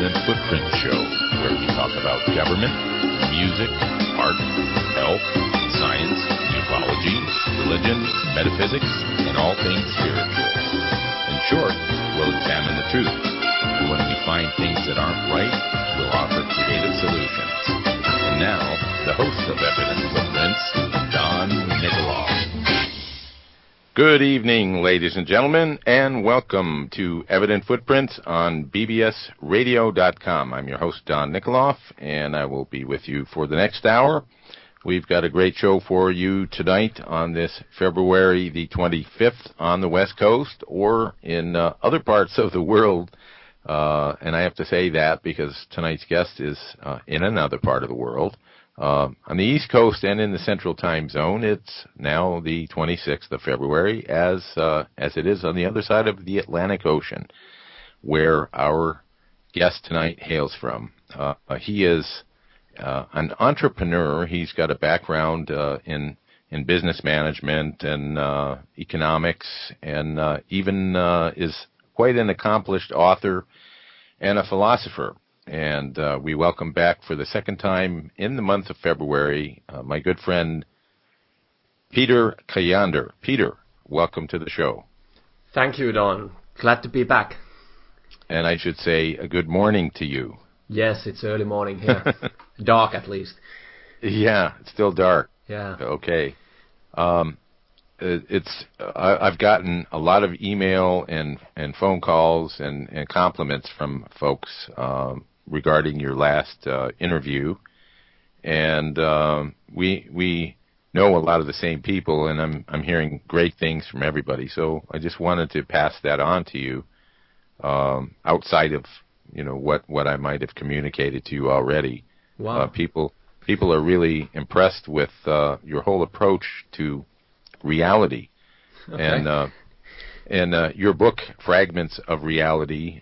Evident Footprint Show, where we talk about government, music, art, health, science, ufology, religion, metaphysics, and all things spiritual. In short, we'll examine the truth. When we find things that aren't right, we'll offer creative solutions. And now, the host of Evident Footprints, Don Nikoloff. Good evening, ladies and gentlemen, and welcome to Evident Footprints on bbsradio.com. I'm your host, Don Nikoloff, and I will be with you for the next hour. We've got a great show for you tonight on this February the 25th on the West Coast or in other parts of the world. And I have to say that because tonight's guest is in another part of the world. On the East Coast and in the Central Time Zone, it's now the 26th of February, as it is on the other side of the Atlantic Ocean, where our guest tonight hails from. He is an entrepreneur. He's got a background in business management and economics, and even is quite an accomplished author and a philosopher. And we welcome back for the second time in the month of February my good friend Peter Kayander. Peter, welcome to the show. Thank you, Don. Glad to be back. And I should say a good morning to you. Yes, it's early morning here. Dark, at least. Yeah, it's still dark. Yeah. Okay. I've gotten a lot of email and phone calls and compliments from folks regarding your last interview, and we know a lot of the same people, and I'm hearing great things from everybody. So I just wanted to pass that on to you, outside of what I might have communicated to you already. Wow. People are really impressed with your whole approach to reality. Okay. And your book, Fragments of Reality,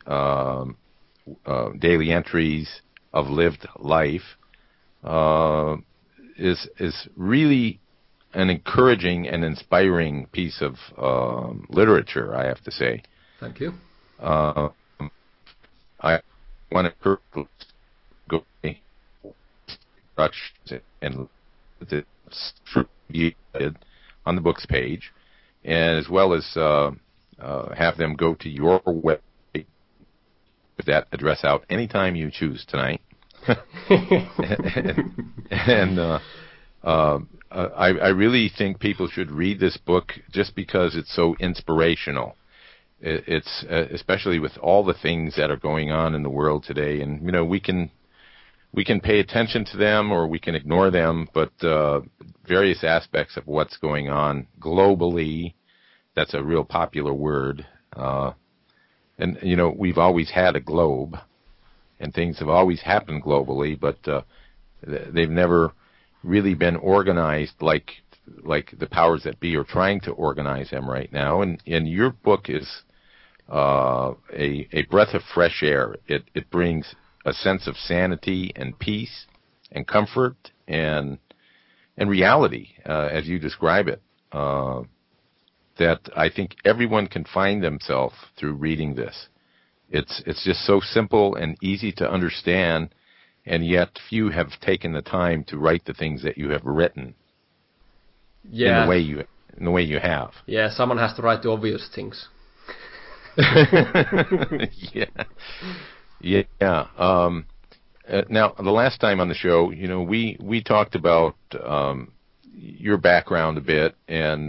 Daily Entries of Lived Life, is really an encouraging and inspiring piece of literature, I have to say. Thank you. I want to go and on the books page, and as well as have them go to your website with that address out anytime you choose tonight. I really think people should read this book just because it's so inspirational. It's especially with all the things that are going on in the world today, and we can pay attention to them or we can ignore them, but various aspects of what's going on globally, that's a real popular word. And we've always had a globe, and things have always happened globally, but they've never really been organized like the powers that be are trying to organize them right now. And your book is a breath of fresh air. It brings a sense of sanity and peace and comfort and reality, as you describe it, that I think everyone can find themselves through reading this. It's just so simple and easy to understand, and yet few have taken the time to write the things that you have written. Yeah. In the way you have. Yeah, someone has to write the obvious things. Yeah. Now, the last time on the show, we talked about your background a bit and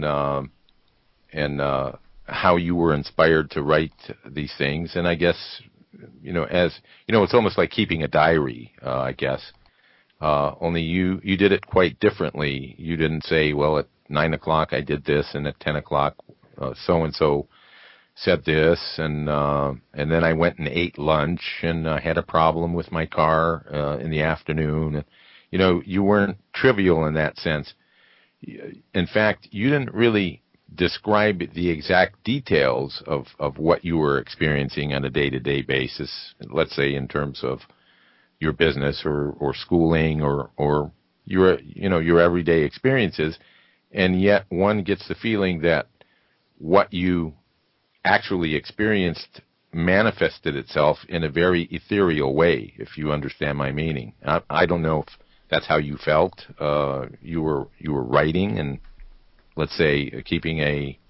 how you were inspired to write these things. And I guess, it's almost like keeping a diary, I guess. Only you did it quite differently. You didn't say, well, at 9 o'clock I did this, and at 10 o'clock so-and-so said this, and then I went and ate lunch, and I had a problem with my car in the afternoon. You weren't trivial in that sense. In fact, you didn't really describe the exact details of what you were experiencing on a day-to-day basis, let's say in terms of your business or schooling or your everyday experiences, and yet one gets the feeling that what you actually experienced manifested itself in a very ethereal way, if you understand my meaning. I don't know if that's how you felt. You were writing and, let's say, keeping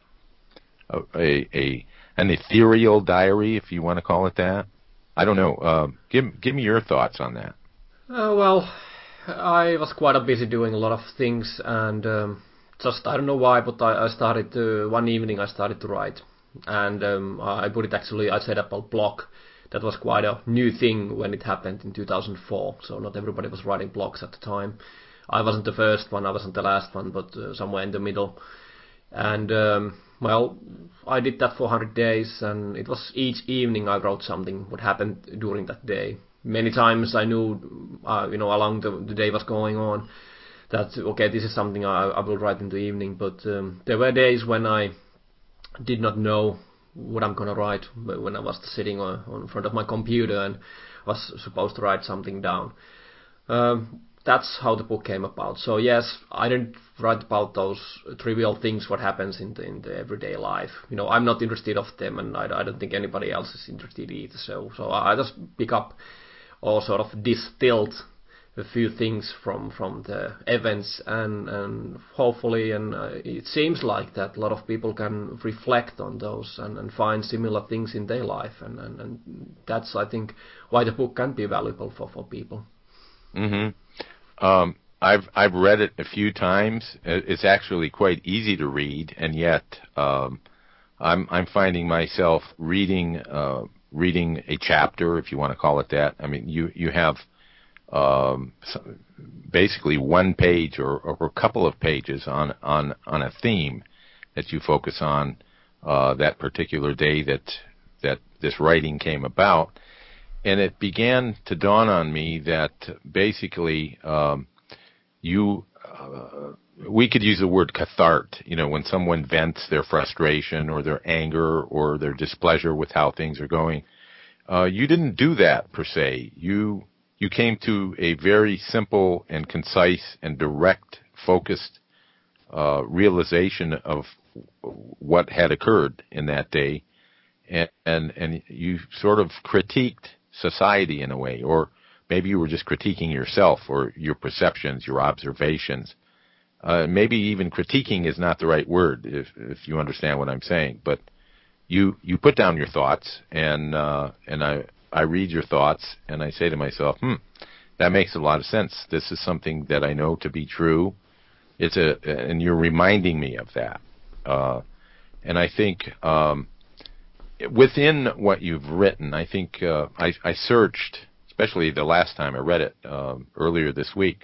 an ethereal diary, if you want to call it that. I don't know. Give me your thoughts on that. Well, I was quite busy doing a lot of things, and just I don't know why, but I started one evening I started to write, and I put it actually. I set up a blog. That was quite a new thing when it happened in 2004. So not everybody was writing blogs at the time. I wasn't the first one, I wasn't the last one, but somewhere in the middle. And well, I did that for 100 days, and it was each evening I wrote something what happened during that day. Many times I knew, along the day was going on, that okay, this is something I will write in the evening. But there were days when I did not know what I'm gonna write when I was sitting on front of my computer and was supposed to write something down. That's how the book came about. So yes, I didn't write about those trivial things what happens in the everyday life. I'm not interested of them, and I don't think anybody else is interested either. So I just pick up or sort of distilled a few things from the events, and hopefully, and it seems like that a lot of people can reflect on those and find similar things in their life, and that's, I think, why the book can be valuable for people. Mm-hmm. I've read it a few times. It's actually quite easy to read, and yet I'm finding myself reading a chapter, if you want to call it that. I mean, you have basically one page or a couple of pages on a theme that you focus on that particular day that this writing came about. And it began to dawn on me that basically we could use the word cathart, when someone vents their frustration or their anger or their displeasure with how things are going. You didn't do that per se. You came to a very simple and concise and direct, focused realization of what had occurred in that day, and you sort of critiqued society in a way, or maybe you were just critiquing yourself or your perceptions, your observations. Maybe even critiquing is not the right word, if you understand what I'm saying. But you put down your thoughts, and I read your thoughts, and I say to myself, that makes a lot of sense. This is something that I know to be true. And you're reminding me of that. And I think within what you've written, I think I searched, especially the last time I read it earlier this week.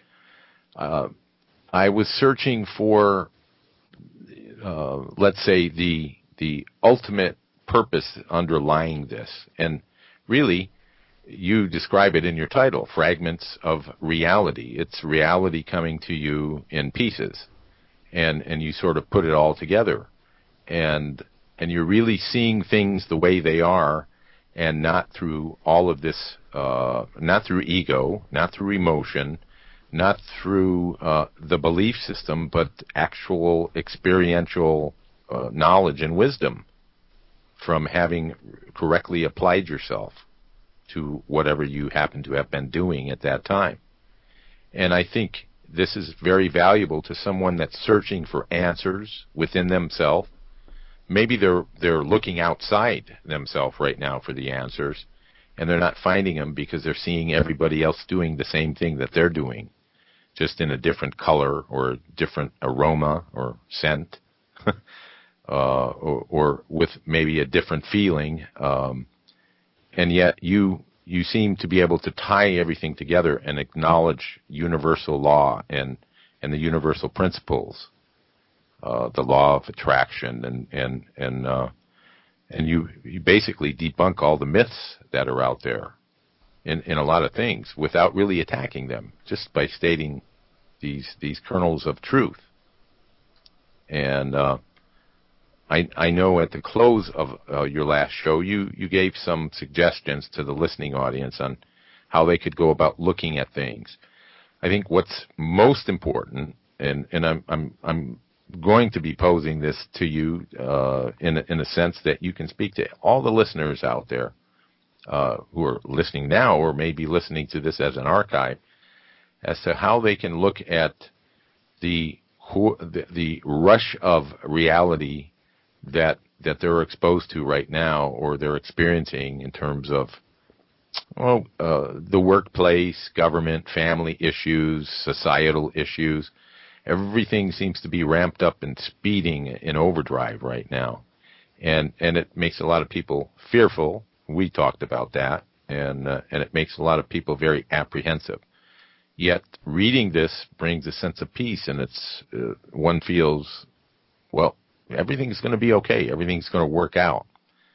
I was searching for, let's say, the ultimate purpose underlying this, and really, you describe it in your title, Fragments of Reality. It's reality coming to you in pieces, and you sort of put it all together, and you're really seeing things the way they are, and not through all of this, not through ego, not through emotion, not through the belief system, but actual experiential knowledge and wisdom from having correctly applied yourself to whatever you happen to have been doing at that time. And I think this is very valuable to someone that's searching for answers within themselves. Maybe they're looking outside themselves right now for the answers, and they're not finding them because they're seeing everybody else doing the same thing that they're doing, just in a different color or different aroma or scent, or with maybe a different feeling. And yet you seem to be able to tie everything together and acknowledge universal law and the universal principles, the law of attraction, and you basically debunk all the myths that are out there in a lot of things without really attacking them, just by stating these kernels of truth. And I know at the close of your last show, you gave some suggestions to the listening audience on how they could go about looking at things. I think what's most important, and I'm going to be posing this to you in a sense that you can speak to all the listeners out there who are listening now or maybe listening to this as an archive as to how they can look at the rush of reality that they're exposed to right now or they're experiencing in terms of the workplace, government, family issues, societal issues. Everything seems to be ramped up and speeding in overdrive right now. And it makes a lot of people fearful. We talked about that. And it makes a lot of people very apprehensive. Yet reading this brings a sense of peace, and it's one feels, well, everything's going to be okay. Everything's going to work out.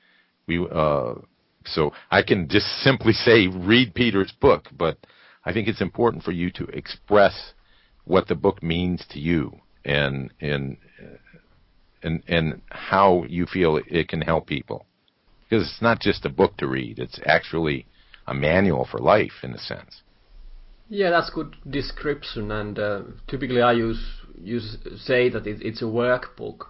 So I can just simply say read Peter's book, but I think it's important for you to express what the book means to you and how you feel it can help people. Because it's not just a book to read; it's actually a manual for life, in a sense. Yeah, that's good description. And typically, I say that it's a workbook.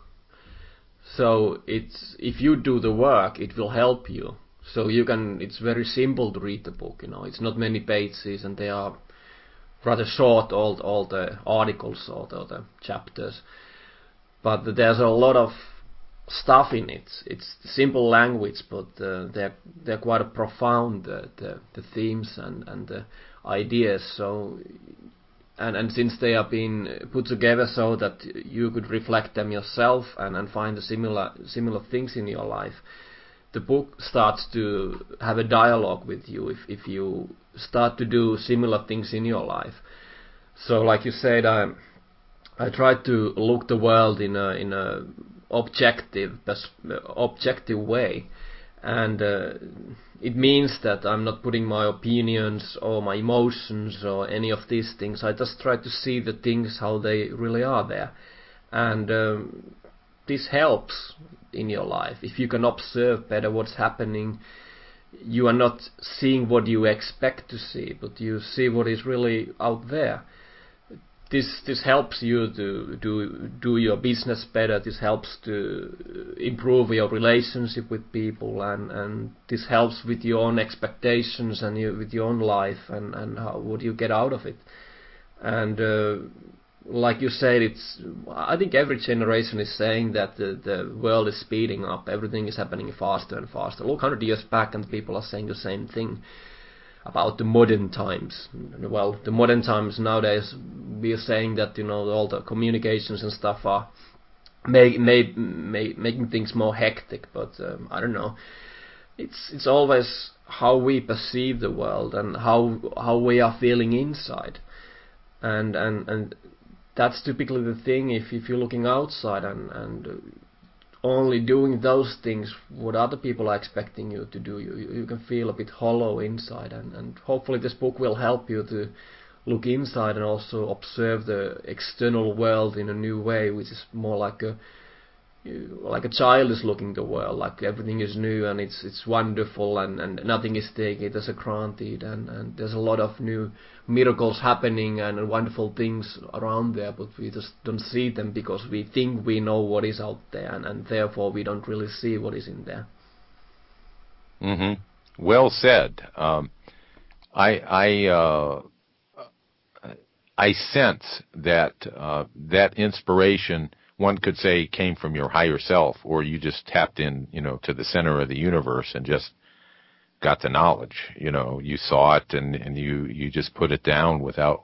So if you do the work, it will help you. So it's very simple to read the book. It's not many pages, and they are rather short, all the articles or the chapters. But there's a lot of stuff in it. It's simple language, but they're quite profound, the themes and the ideas. So and since they are being put together so that you could reflect them yourself and find the similar things in your life, the book starts to have a dialogue with you if you start to do similar things in your life. So, like you said, I try to look the world in a objective way, and it means that I'm not putting my opinions or my emotions or any of these things. I just try to see the things how they really are there, and this helps in your life. If you can observe better what's happening, you are not seeing what you expect to see, but you see what is really out there. This helps you to do your business better. This helps to improve your relationship with people, and this helps with your own expectations and with your own life and what you get out of it. And like you said, I think every generation is saying that the world is speeding up. Everything is happening faster and faster. Look 100 years back, and people are saying the same thing about the modern times. Well, the modern times nowadays, we are saying that all the communications and stuff are making things more hectic. But I don't know. It's always how we perceive the world and how we are feeling inside, and that's typically the thing. If you're looking outside and only doing those things what other people are expecting you to do, you can feel a bit hollow inside, and hopefully this book will help you to look inside and also observe the external world in a new way, which is more like a child is looking the world, like everything is new and it's wonderful and nothing is taken it as a granted, and there's a lot of new miracles happening and wonderful things around there, but we just don't see them because we think we know what is out there, and therefore we don't really see what is in there. Mm-hmm. Well said. I sense that that inspiration, one could say, came from your higher self, or you just tapped in, to the center of the universe and just got the knowledge. You saw it and you just put it down without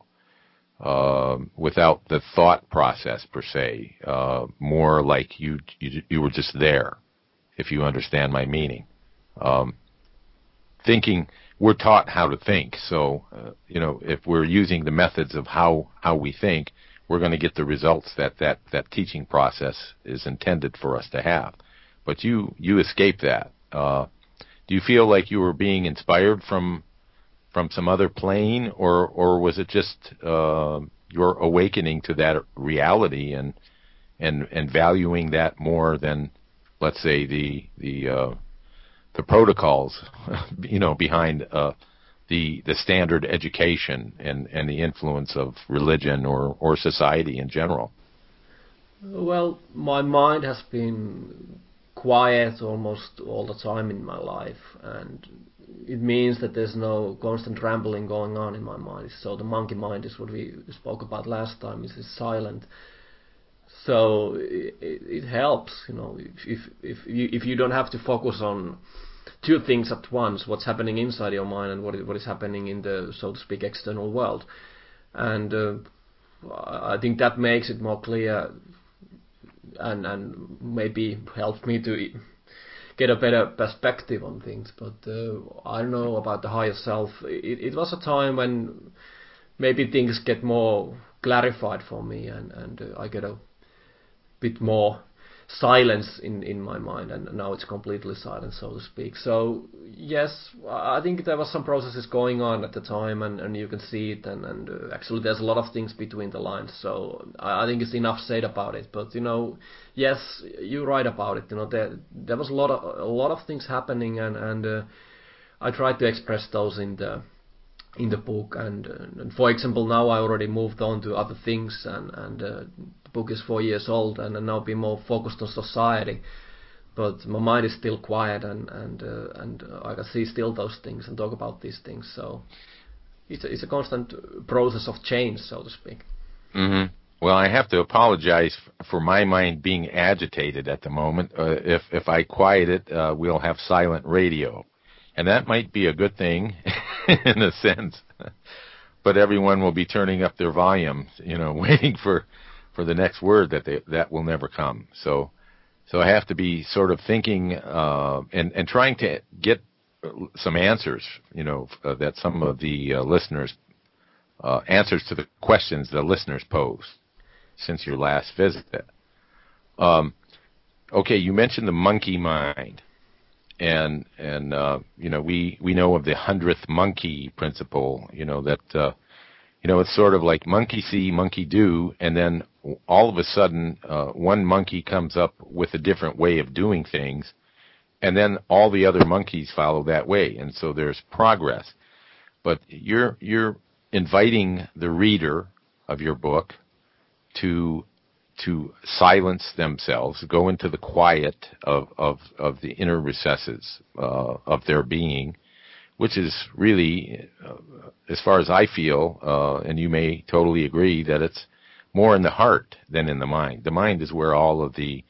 the thought process per se. More like you were just there, if you understand my meaning. Thinking, we're taught how to think, so if we're using the methods of how we think, we're going to get the results that teaching process is intended for us to have. But you escaped that. Do you feel like you were being inspired from some other plane, or was it just your awakening to that reality and valuing that more than, let's say, the protocols behind the standard education and the influence of religion or society in general? Well, my mind has been quiet almost all the time in my life, and it means that there's no constant rambling going on in my mind. So the monkey mind is what we spoke about last time. Is silent. So it helps, if you don't have to focus on two things at once, what's happening inside your mind and what is happening in the, so to speak, external world. And I think that makes it more clear, and maybe helps me to get a better perspective on things. But I don't know about the higher self. It was a time when maybe things get more clarified for me, and I get a bit more silence in my mind, and now it's completely silent, so to speak. So yes, I think there was some processes going on at the time, and you can see it, and actually there's a lot of things between the lines. So I think it's enough said about it. But yes, you're right about it. There was a lot of things happening, and I tried to express those in the book, and for example, now I already moved on to other things, and the book is 4 years old, and now be more focused on society. But my mind is still quiet, and I can see still those things and talk about these things. So it's a constant process of change, so to speak. Mm-hmm. Well, I have to apologize for my mind being agitated at the moment. If I quiet it, we'll have silent radio, and that might be a good thing in a sense. But everyone will be turning up their volume, waiting for the next word that will never come. So I have to be sort of thinking and trying to get some answers, that some of the listeners answers to the questions the listeners pose since your last visit. Okay, you mentioned the monkey mind, and we know of the 100th monkey principle. That it's sort of like monkey see, monkey do, and then all of a sudden one monkey comes up with a different way of doing things, and then all the other monkeys follow that way, and so there's progress. But you're inviting the reader of your book to silence themselves, go into the quiet of the inner recesses of their being, which is really, as far as I feel, and you may totally agree, that it's more in the heart than in the mind. The mind is where all of the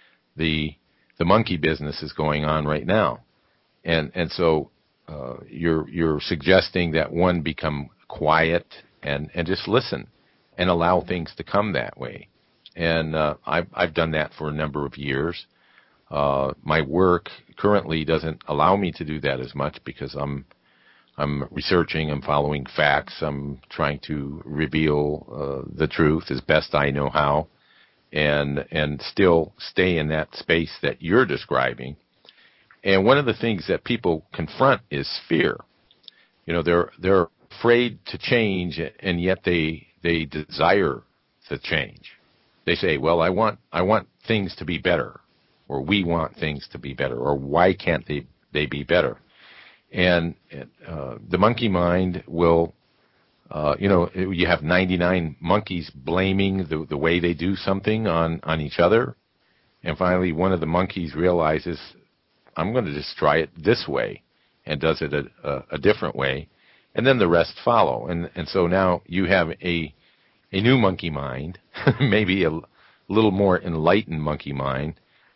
monkey business is going on right now, and so you're suggesting that one become quiet and just listen and allow things to come that way. And I've done that for a number of years. My work currently doesn't allow me to do that as much because I'm researching, I'm following facts, I'm trying to reveal the truth as best I know how, and still stay in that space that you're describing. And one of the things that people confront is fear. They're afraid to change, and yet they desire the change. They say, well, I want things to be better, or we want things to be better, or why can't they be better? And the monkey mind will, you have 99 monkeys blaming the way they do something on each other, and finally one of the monkeys realizes, I'm going to just try it this way, and does it a different way, and then the rest follow. And so now you have a new monkey mind, maybe a little more enlightened monkey mind,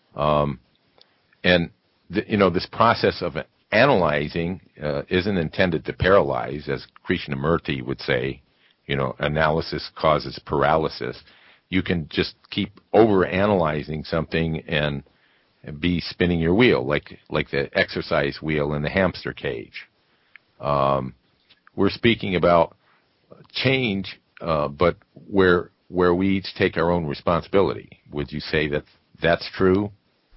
and this process of analyzing isn't intended to paralyze, as Krishnamurti would say. Analysis causes paralysis. You can just keep over-analyzing something and be spinning your wheel, like the exercise wheel in the hamster cage. We're speaking about change, but where we each take our own responsibility. Would you say that that's true?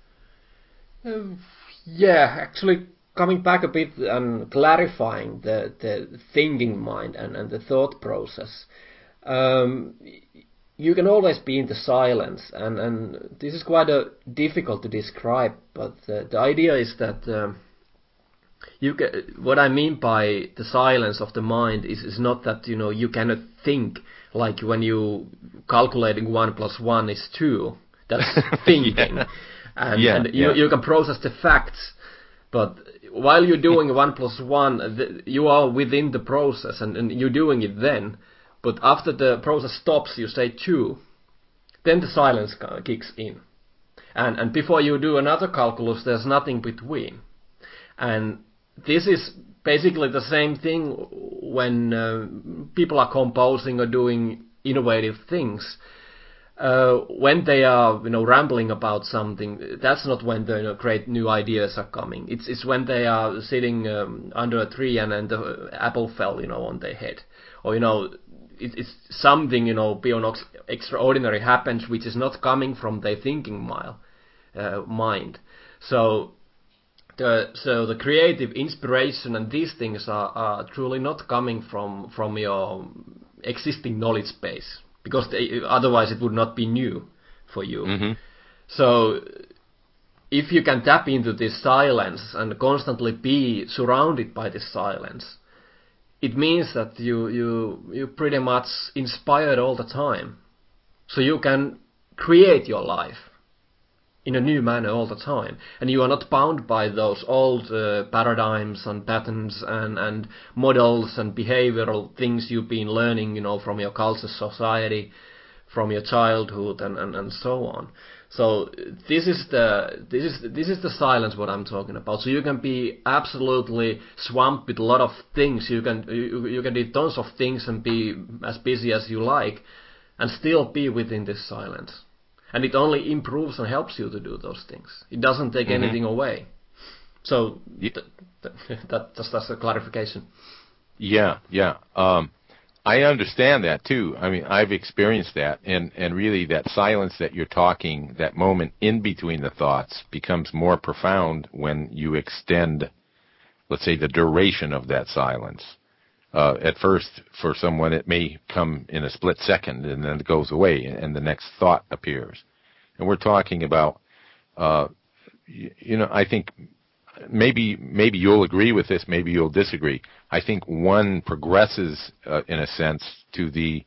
Yeah, actually, coming back a bit and clarifying the thinking mind and the thought process. You can always be in the silence, and this is quite difficult to describe, but the idea is that What I mean by the silence of the mind is not that you cannot think, like when you calculating 1 + 1 is 2. That's thinking, Yeah. and you can process the facts, but while you're doing 1 + 1, you are within the process and you're doing it then. But after the process stops, you say 2, then the silence kicks in, and before you do another calculus, there's nothing between. And this is basically the same thing when people are composing or doing innovative things. When they are, rambling about something, that's not when the great new ideas are coming. It's when they are sitting under a tree and the apple fell, on their head, or it's something, beyond extraordinary happens, which is not coming from their thinking mind. So the creative inspiration and these things are truly not coming from your existing knowledge base, because otherwise it would not be new for you. Mm-hmm. So if you can tap into this silence and constantly be surrounded by this silence, it means that you pretty much inspired all the time. So you can create your life in a new manner all the time, and you are not bound by those old paradigms and patterns and models and behavioral things you've been learning, from your culture, society, from your childhood, and so on. So this is the silence what I'm talking about. So you can be absolutely swamped with a lot of things. You can do tons of things and be as busy as you like, and still be within this silence. And it only improves and helps you to do those things. It doesn't take anything away. So that just as a clarification. Yeah. I understand that too. I mean, I've experienced that, and really that silence that you're talking, that moment in between the thoughts, becomes more profound when you extend, let's say, the duration of that silence. At first, for someone, it may come in a split second, and then it goes away, and the next thought appears. And we're talking about, I think maybe you'll agree with this, maybe you'll disagree. I think one progresses, in a sense, to the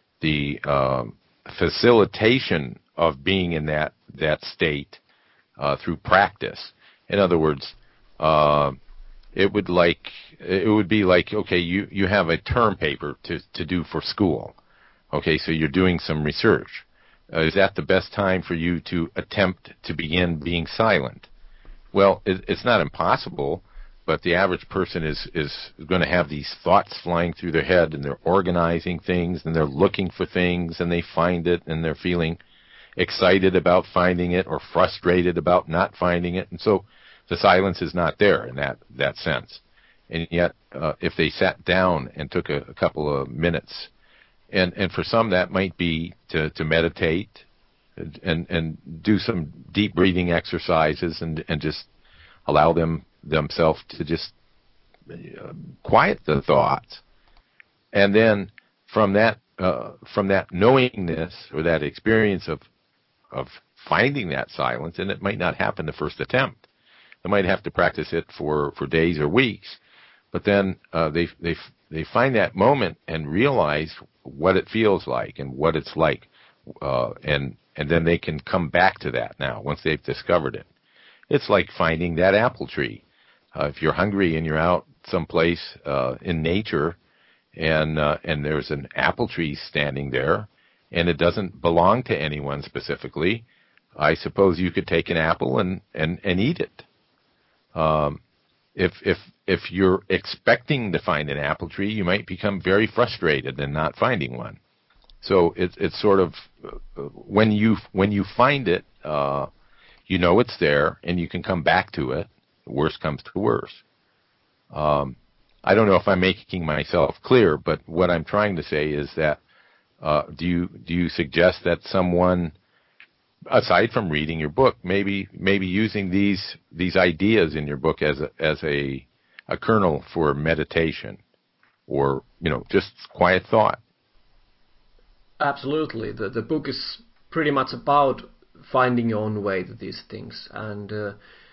facilitation of being in that state through practice. In other words, it would be like, okay, you have a term paper to do for school. Okay, so you're doing some research. Is that the best time for you to attempt to begin being silent? Well, it's not impossible, but the average person is going to have these thoughts flying through their head, and they're organizing things, and they're looking for things, and they find it, and they're feeling excited about finding it or frustrated about not finding it. And so the silence is not there in that sense. And yet, if they sat down and took a couple of minutes, and for some that might be to meditate and do some deep breathing exercises and just allow themselves to just quiet the thoughts. And then from that knowingness or that experience of finding that silence, and it might not happen the first attempt. They might have to practice it for days or weeks, but then they find that moment and realize what it feels like and what it's like, and then they can come back to that now once they've discovered it. It's like finding that apple tree. If you're hungry and you're out someplace in nature, and there's an apple tree standing there, and it doesn't belong to anyone specifically, I suppose you could take an apple and eat it. If you're expecting to find an apple tree, you might become very frustrated in not finding one. So it's sort of when you find it, it's there, and you can come back to it. Worst comes to worst. I don't know if I'm making myself clear, but what I'm trying to say is that do you suggest that someone, aside from reading your book, maybe using these ideas in your book as a kernel for meditation, or just quiet thought? Absolutely. The book is pretty much about finding your own way to these things, and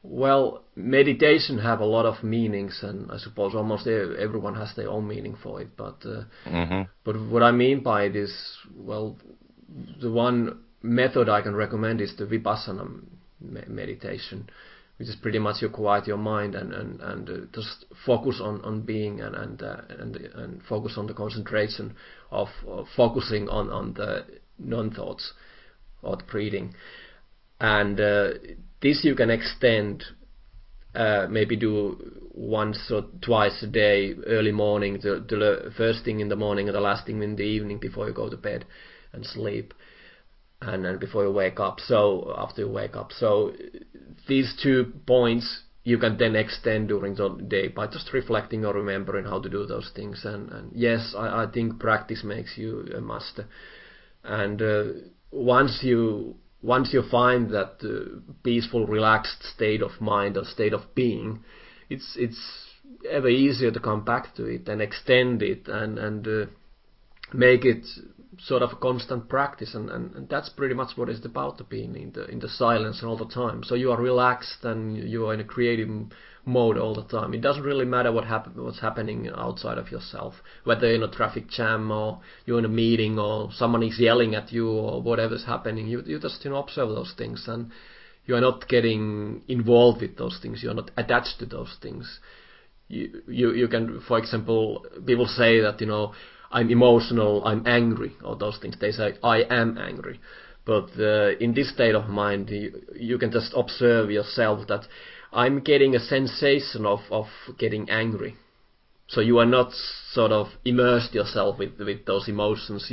Well, meditation have a lot of meanings, and I suppose almost everyone has their own meaning for it. But what I mean by it is, well, the one method I can recommend is the Vipassana meditation, which is pretty much you quiet your mind and just focus on being and focus on the concentration of focusing on the non-thoughts or the breathing. And this you can extend, maybe do once or twice a day, early morning, the first thing in the morning and the last thing in the evening before you go to bed and sleep, and then before you wake up. So after you wake up, so these 2 points you can then extend during the day by just reflecting or remembering how to do those things. And yes, I think practice makes you a master. And once you find that peaceful, relaxed state of mind or state of being, it's ever easier to come back to it and extend it and make it sort of a constant practice. And that's pretty much what it's about, to be in the silence all the time. So you are relaxed and you are in a creative mode all the time. It doesn't really matter what's happening outside of yourself, whether you're in a traffic jam or you're in a meeting or someone is yelling at you or whatever's happening. You just observe those things, and you are not getting involved with those things. You are not attached to those things. You can, for example, people say that I'm emotional, I'm angry, or those things. They say I am angry, but in this state of mind, you can just observe yourself that I'm getting a sensation of getting angry. So you are not sort of immersed yourself with those emotions.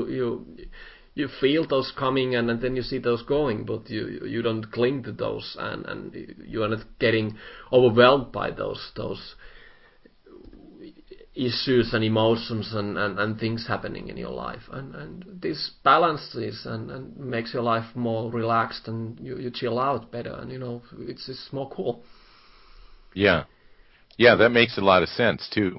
You feel those coming and then you see those going, but you don't cling to those, and you are not getting overwhelmed by those issues and emotions and things happening in your life. And this balances and makes your life more relaxed, and you chill out better, and it's more cool. Yeah, that makes a lot of sense too.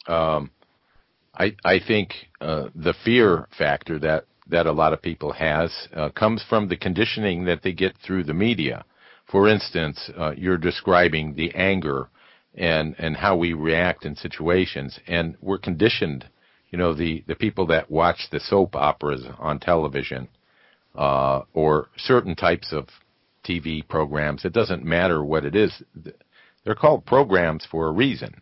I think the fear factor that a lot of people has comes from the conditioning that they get through the media. For instance, you're describing the anger and how we react in situations, and we're conditioned. The people that watch the soap operas on television, or certain types of TV programs, it doesn't matter what it is. They're called programs for a reason.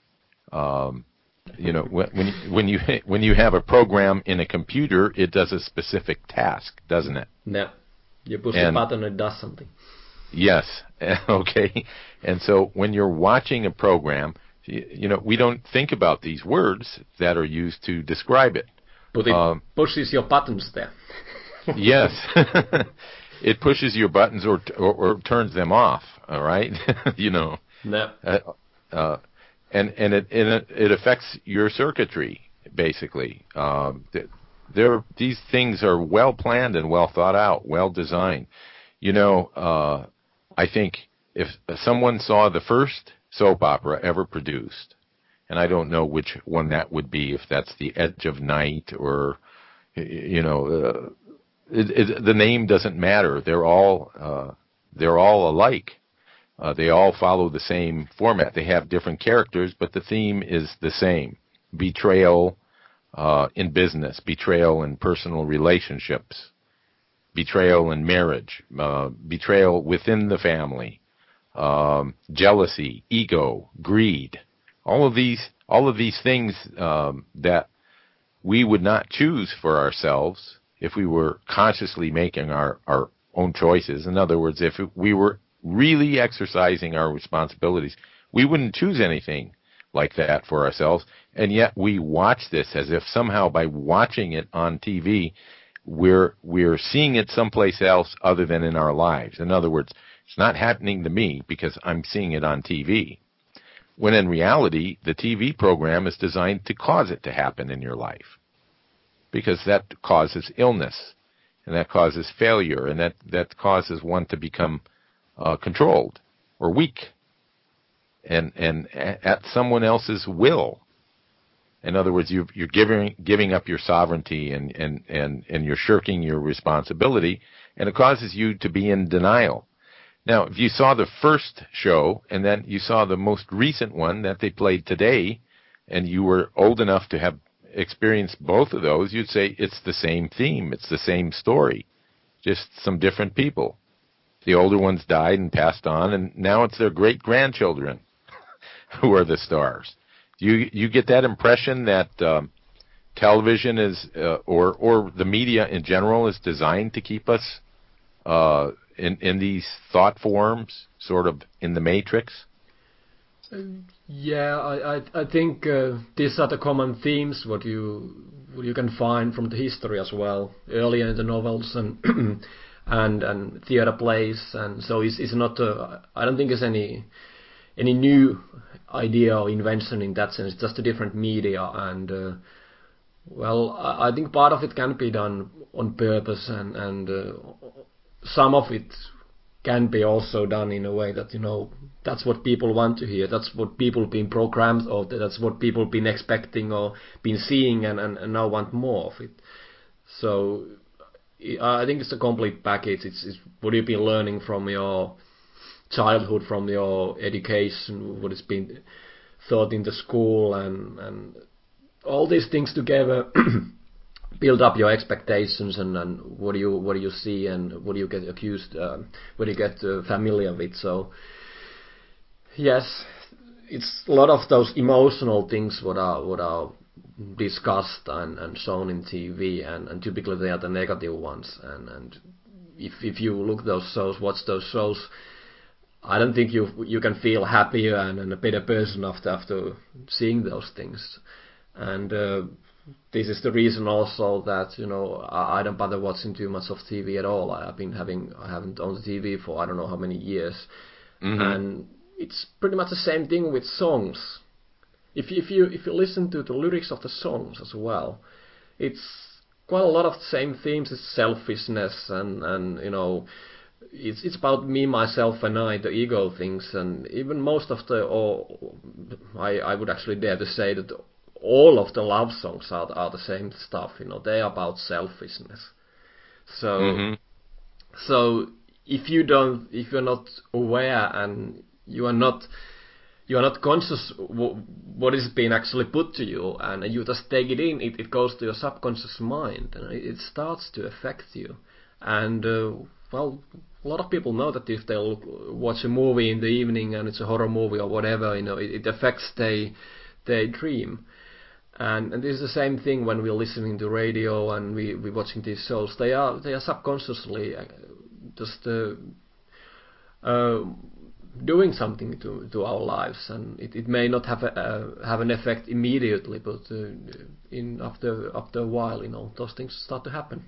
When you have a program in a computer, it does a specific task, doesn't it? Yeah. You push the button and it does something. Yes. Okay. And so when you're watching a program, we don't think about these words that are used to describe it. But it pushes your buttons there. Yes. It pushes your buttons or turns them off. All right. No. And it affects your circuitry, basically. These things are well planned and well thought out, well designed. I think if someone saw the first soap opera ever produced, and I don't know which one that would be, if that's The Edge of Night or, the name doesn't matter. They're all alike. They all follow the same format. They have different characters, but the theme is the same. Betrayal in business, betrayal in personal relationships, betrayal in marriage, betrayal within the family, jealousy, ego, greed. All of these things that we would not choose for ourselves if we were consciously making our own choices. In other words, if we were really exercising our responsibilities, we wouldn't choose anything like that for ourselves. And yet we watch this as if somehow by watching it on TV, we're seeing it someplace else other than in our lives. In other words, it's not happening to me because I'm seeing it on TV. When in reality, the TV program is designed to cause it to happen in your life, because that causes illness, and that causes failure, and that causes one to become controlled or weak, and at someone else's will. In other words, you're giving up your sovereignty and you're shirking your responsibility, and it causes you to be in denial. Now, if you saw the first show and then you saw the most recent one that they played today, and you were old enough to have experienced both of those, you'd say it's the same theme, it's the same story, just some different people. The older ones died and passed on, and now it's their great-grandchildren who are the stars. You get that impression that television is, or the media in general, is designed to keep us in these thought forms, sort of in the matrix? Yeah, I think these are the common themes what you can find from the history as well, earlier in the novels and and theater plays, and so it's not. I don't think it's any new idea or invention in that sense. It's just a different media, and well, I think part of it can be done on purpose, and some of it can be also done in a way that, that's what people want to hear, that's what people been programmed, or that's what people been expecting or been seeing, and now want more of it. So I think it's a complete package. It's what you've been learning from your childhood, from your education, what has been taught in the school, and all these things together build up your expectations, and what do you see, and what do you get accused, what do you get familiar with. So yes, it's a lot of those emotional things what are discussed and shown in TV, and typically they are the negative ones. And if you look those shows, watch those shows, I don't think you can feel happier and a better person after seeing those things. And this is the reason also that I don't bother watching too much of TV at all. I haven't owned TV for I don't know how many years, and it's pretty much the same thing with songs. If you listen to the lyrics of the songs as well, it's quite a lot of the same themes. It's selfishness, and it's about me, myself, and I, the ego things, and even most of I would actually dare to say that all of the love songs are the same stuff. They are about selfishness. So so if you're not aware, and you are not conscious what is being actually put to you, and you just take it in, it goes to your subconscious mind, and it starts to affect you. And well, a lot of people know that if they'll watch a movie in the evening and it's a horror movie or whatever, it affects their dream. And this is the same thing when we're listening to radio and we're watching these shows. They are subconsciously just doing something to our lives, and it may not have an effect immediately, but after a while, those things start to happen.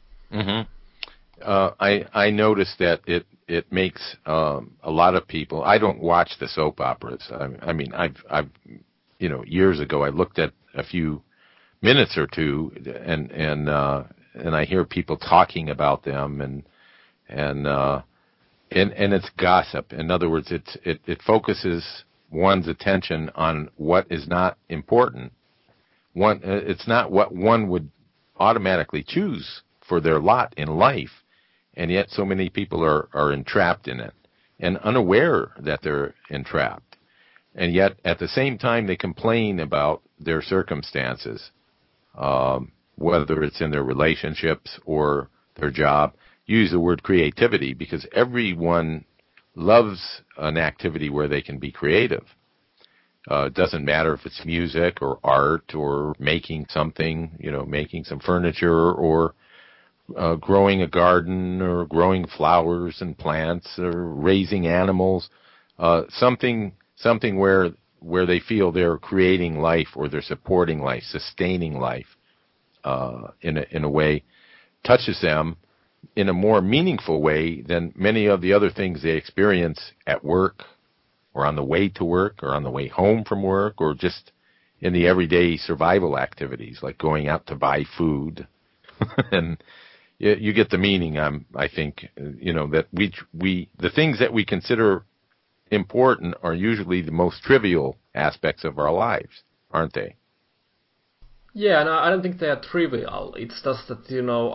I noticed that it makes a lot of people. I don't watch the soap operas. I mean, I've years ago I looked at a few minutes or two, and I hear people talking about them, and it's gossip. In other words, it focuses one's attention on what is not important. It's not what one would automatically choose for their lot in life, and yet so many people are entrapped in it and unaware that they're entrapped. And yet, at the same time, they complain about their circumstances, whether it's in their relationships or their job. Use the word creativity, because everyone loves an activity where they can be creative. It doesn't matter if it's music or art or making something, making some furniture, or growing a garden, or growing flowers and plants, or raising animals. Something where they feel they're creating life, or they're supporting life, sustaining life, in a way, touches them in a more meaningful way than many of the other things they experience at work, or on the way to work, or on the way home from work, or just in the everyday survival activities like going out to buy food. And you get the meaning. I think that the things that we consider important are usually the most trivial aspects of our lives, aren't they? Yeah, and I don't think they are trivial. It's just that,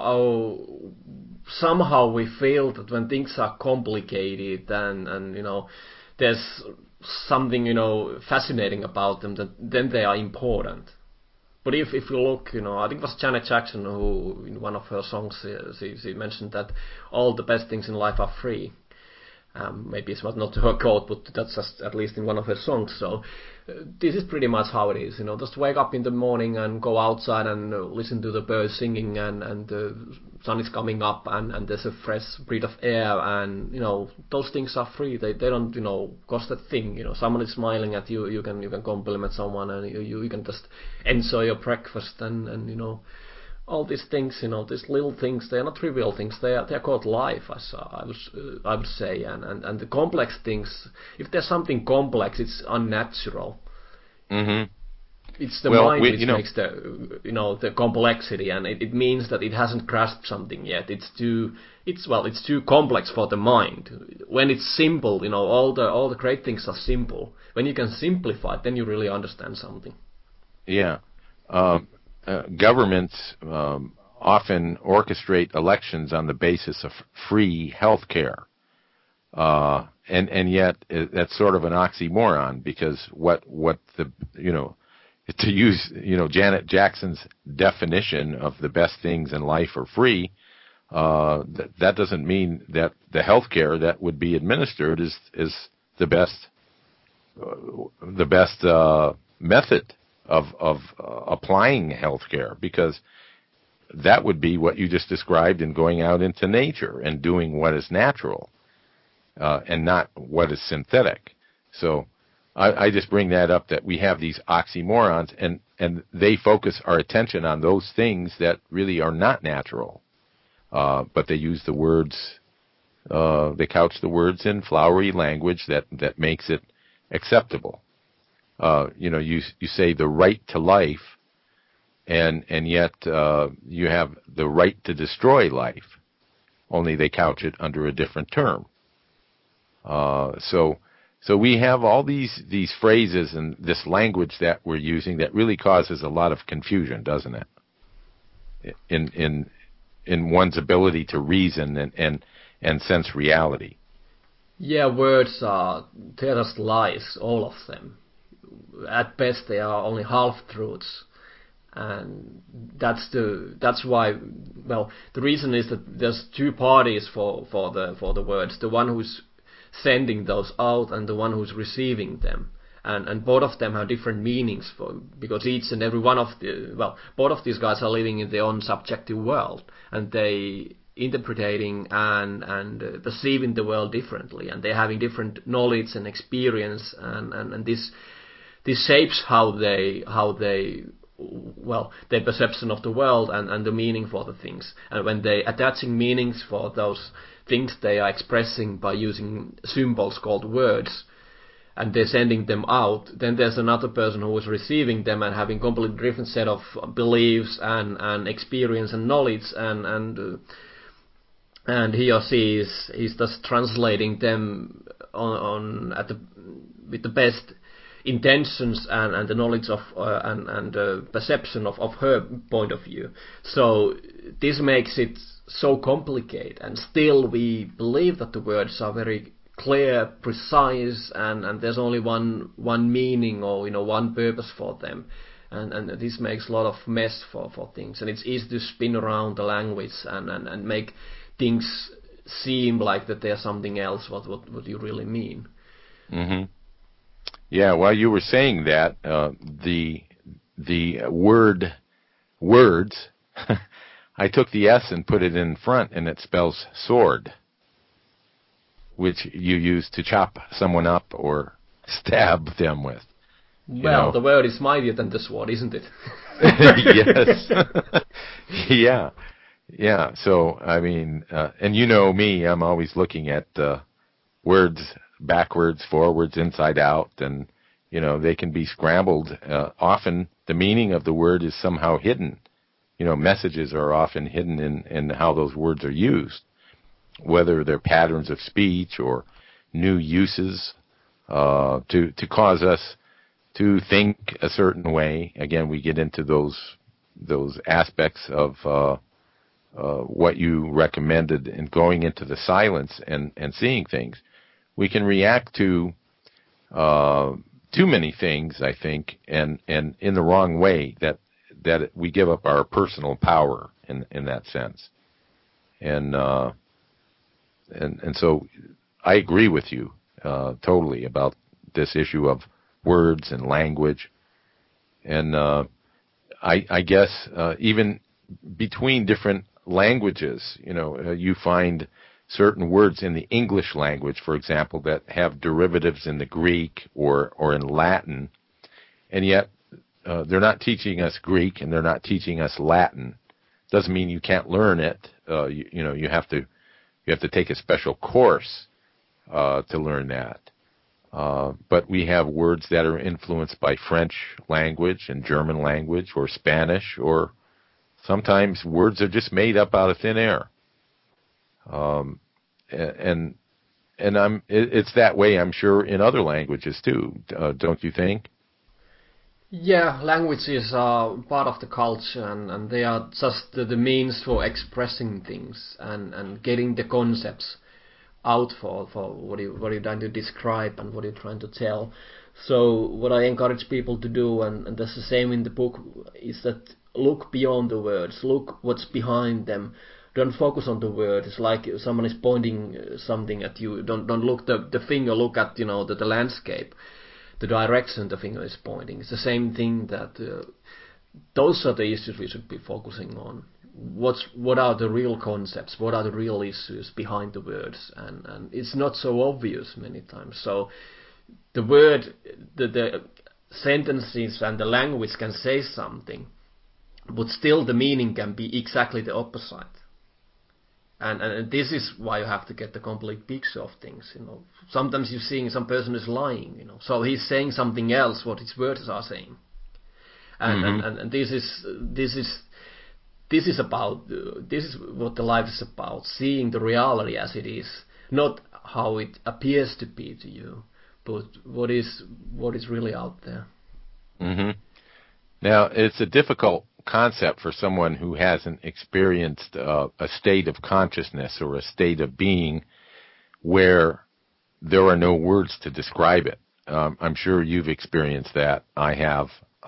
somehow we feel that when things are complicated and there's something, fascinating about them, that then they are important. But if you look, I think it was Janet Jackson who, in one of her songs, she mentioned that all the best things in life are free. Maybe it's not her quote, but that's just at least in one of her songs. So this is pretty much how it is. Just wake up in the morning and go outside and listen to the birds singing, and the sun is coming up, and there's a fresh breath of air, and those things are free. They don't cost a thing. Someone is smiling at you, you can compliment someone, and you can just enjoy your breakfast, and all these things, these little things, they are not trivial things. They are called life, as I would say, and the complex things. If there's something complex, it's unnatural. Mm-hmm. It's the mind which makes the complexity, and it means that it hasn't grasped something yet. It's too complex for the mind. When it's simple, all the great things are simple. When you can simplify it, then you really understand something. Yeah. Governments often orchestrate elections on the basis of free health care. And yet that's sort of an oxymoron, because what the, to use, Janet Jackson's definition of the best things in life are free, that doesn't mean that the health care that would be administered is the best method of applying healthcare, because that would be what you just described in going out into nature and doing what is natural, and not what is synthetic. So I just bring that up, that we have these oxymorons, and they focus our attention on those things that really are not natural, but they use the words, they couch the words in flowery language that makes it acceptable. You say the right to life, and yet you have the right to destroy life, only they couch it under a different term. So we have all these phrases and this language that we're using that really causes a lot of confusion, doesn't it? In one's ability to reason and sense reality. Yeah, words they're just lies, all of them. At best, they are only half truths, and that's why. Well, the reason is that there's two parties for the words: the one who's sending those out and the one who's receiving them, and both of them have different meanings because each and every one of both of these guys are living in their own subjective world, and they interpreting and perceiving the world differently, and they're having different knowledge and experience, and this shapes how they their perception of the world and the meaning for the things. And when they attaching meanings for those things they are expressing by using symbols called words, and they're sending them out, then there's another person who is receiving them and having completely different set of beliefs and experience and knowledge, and he or she is just translating them with the best intentions and the knowledge of and perception of her point of view. So this makes it so complicated, and still we believe that the words are very clear, precise, and there's only one meaning or one purpose for them, and this makes a lot of mess for things, and it's easy to spin around the language and make things seem like that they're something else what you really mean. Mm-hmm. Yeah, while you were saying that, the words, I took the S and put it in front, and it spells sword, which you use to chop someone up or stab them with. Well, the word is mightier than the sword, isn't it? Yes. Yeah. So, I mean, and you know me, I'm always looking at words backwards, forwards, inside out, and they can be scrambled. Often the meaning of the word is somehow hidden. Messages are often hidden in how those words are used, whether they're patterns of speech or new uses to cause us to think a certain way. Again, we get into those those aspects of what you recommended in going into the silence and seeing things, we can react to too many things, I think, and in the wrong way, that we give up our personal power in that sense. And so I agree with you totally about this issue of words and language. And I guess even between different languages, you find certain words in the English language, for example, that have derivatives in the Greek or in Latin, and yet they're not teaching us Greek and they're not teaching us Latin. Doesn't mean you can't learn it. You have to take a special course to learn that. But we have words that are influenced by French language and German language or Spanish, or sometimes words are just made up out of thin air. And it's that way, I'm sure, in other languages too. Don't you think? Yeah, languages are part of the culture, and they are just the means for expressing things and getting the concepts out for what you're trying to describe and what you're trying to tell. So what I encourage people to do, and that's the same in the book, is that look beyond the words, look what's behind them. Don't focus on the word. It's like if someone is pointing something at you. Don't look the finger. Look at the landscape, the direction the finger is pointing. It's the same thing that those are the issues we should be focusing on. What are the real concepts? What are the real issues behind the words? And it's not so obvious many times. So the word, the sentences and the language can say something, but still the meaning can be exactly the opposite. And this is why you have to get the complete picture of things. Sometimes you're seeing some person is lying. So he's saying something else what his words are saying. And this is about this is what the life is about: seeing the reality as it is, not how it appears to be to you, but what is really out there. Mm-hmm. Now, it's a difficult concept for someone who hasn't experienced a state of consciousness or a state of being where there are no words to describe it. I'm sure you've experienced that. I have.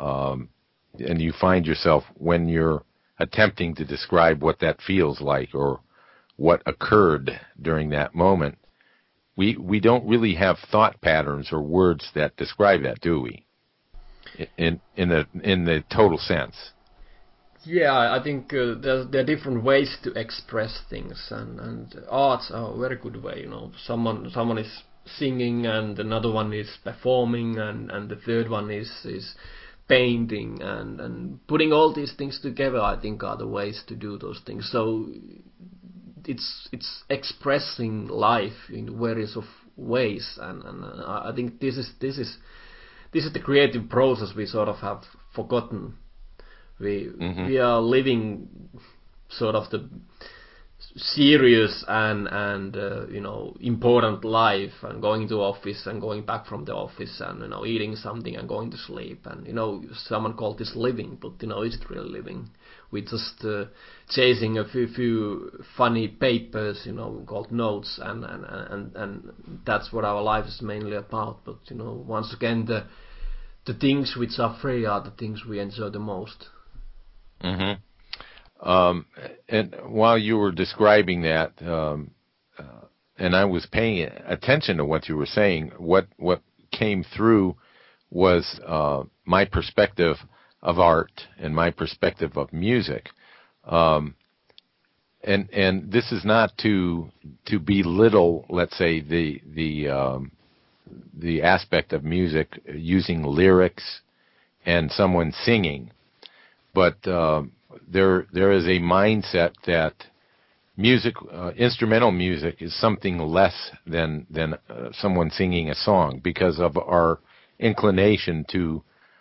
And you find yourself, when you're attempting to describe what that feels like or what occurred during that moment, we don't really have thought patterns or words that describe that, do we? In the total sense. Yeah, I think there are different ways to express things, and arts are a very good way. Someone is singing, and another one is performing, and the third one is painting, and putting all these things together, I think, are the ways to do those things. So it's expressing life in various of ways, and I think this is the creative process we sort of have forgotten. We are living sort of the serious and important life, and going to office and going back from the office, and eating something and going to sleep, and someone called this living, but is it really living? We're just chasing a few funny papers, called notes, and that's what our life is mainly about. But once again, the things which are free are the things we enjoy the most. Mm-hmm. And while you were describing that, and I was paying attention to what you were saying, what came through was my perspective of art and my perspective of music. And this is not to belittle, let's say, the aspect of music using lyrics and someone singing, but there is a mindset that music, instrumental music, is something less than someone singing a song, because of our inclination to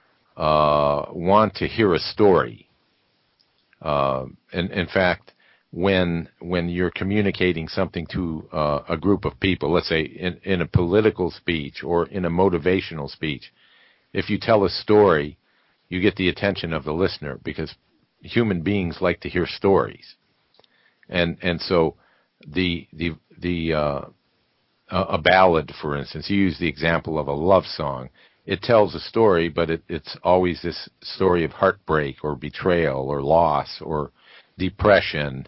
want to hear a story. And in fact, when you're communicating something to a group of people, let's say in a political speech or in a motivational speech, if you tell a story, you get the attention of the listener, because human beings like to hear stories, and so a ballad, for instance, you use the example of a love song. It tells a story, but it's always this story of heartbreak or betrayal or loss or depression,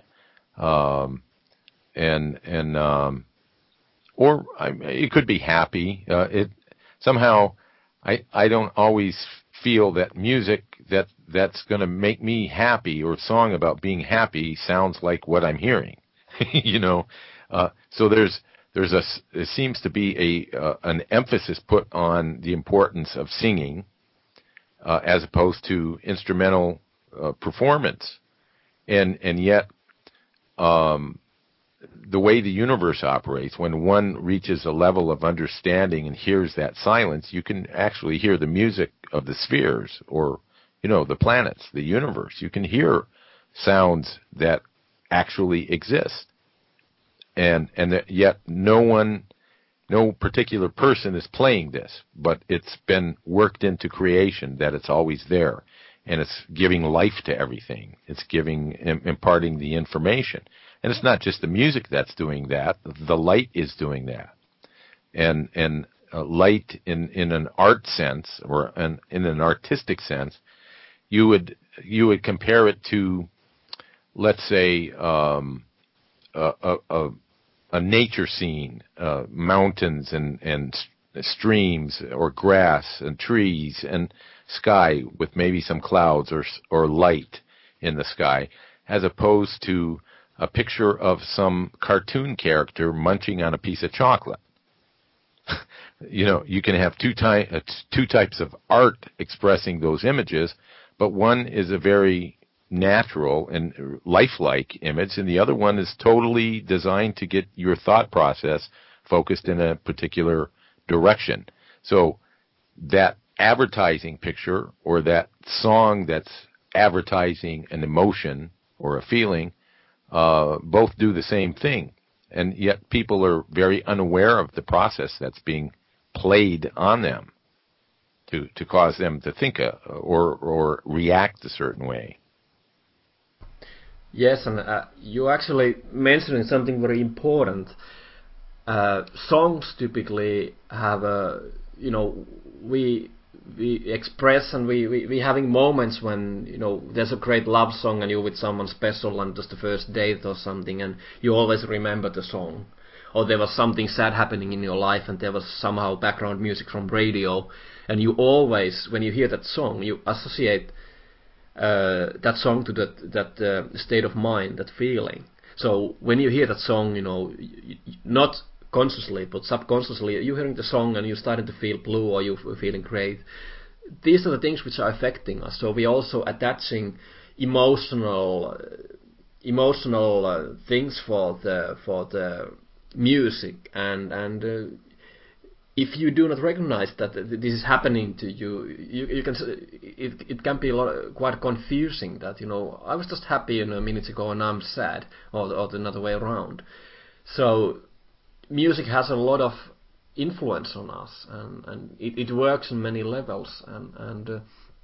or it could be happy. It somehow I don't always feel that music that's going to make me happy or a song about being happy sounds like what I'm hearing. you know, so there seems to be an emphasis put on the importance of singing as opposed to instrumental performance, and yet the way the universe operates, when one reaches a level of understanding and hears that silence, you can actually hear the music of the spheres, or the planets, the universe. You can hear sounds that actually exist, and yet no particular person is playing this, but it's been worked into creation that it's always there, and it's giving life to everything. It's imparting the information. And it's not just the music that's doing that. The light is doing that. And light in an art sense, or in an artistic sense, you would compare it to, let's say, a nature scene, mountains and streams, or grass and trees and sky with maybe some clouds or light in the sky, as opposed to a picture of some cartoon character munching on a piece of chocolate. You can have two types of art expressing those images, but one is a very natural and lifelike image, and the other one is totally designed to get your thought process focused in a particular direction. So that advertising picture, or that song that's advertising an emotion or a feeling, both do the same thing, and yet people are very unaware of the process that's being played on them to cause them to think or react a certain way. Yes, and you actually mentioning something very important. Songs typically have we express, and we having moments when there's a great love song and you're with someone special and just the first date or something, and you always remember the song, or there was something sad happening in your life and there was somehow background music from radio, and you always, when you hear that song, you associate that song to that state of mind, that feeling. So when you hear that song, not consciously but subconsciously, you're hearing the song and you're starting to feel blue, or you're feeling great. These are the things which are affecting us. So we're also attaching emotional things for the music, and if you do not recognize that this is happening to you, you can it can be quite confusing. That I was just happy a minute ago and I'm sad, or the other way around. So music has a lot of influence on us, and it works on many levels, and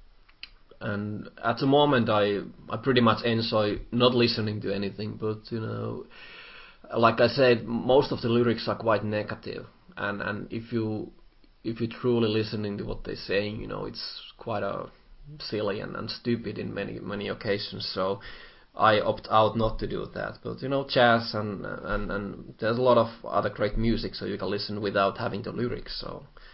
at the moment I pretty much enjoy not listening to anything, but like I said, most of the lyrics are quite negative, and if you truly listening to what they're saying, it's quite silly and stupid in many occasions. So I opt out not to do that. But jazz and there's a lot of other great music, so you can listen without having the lyrics.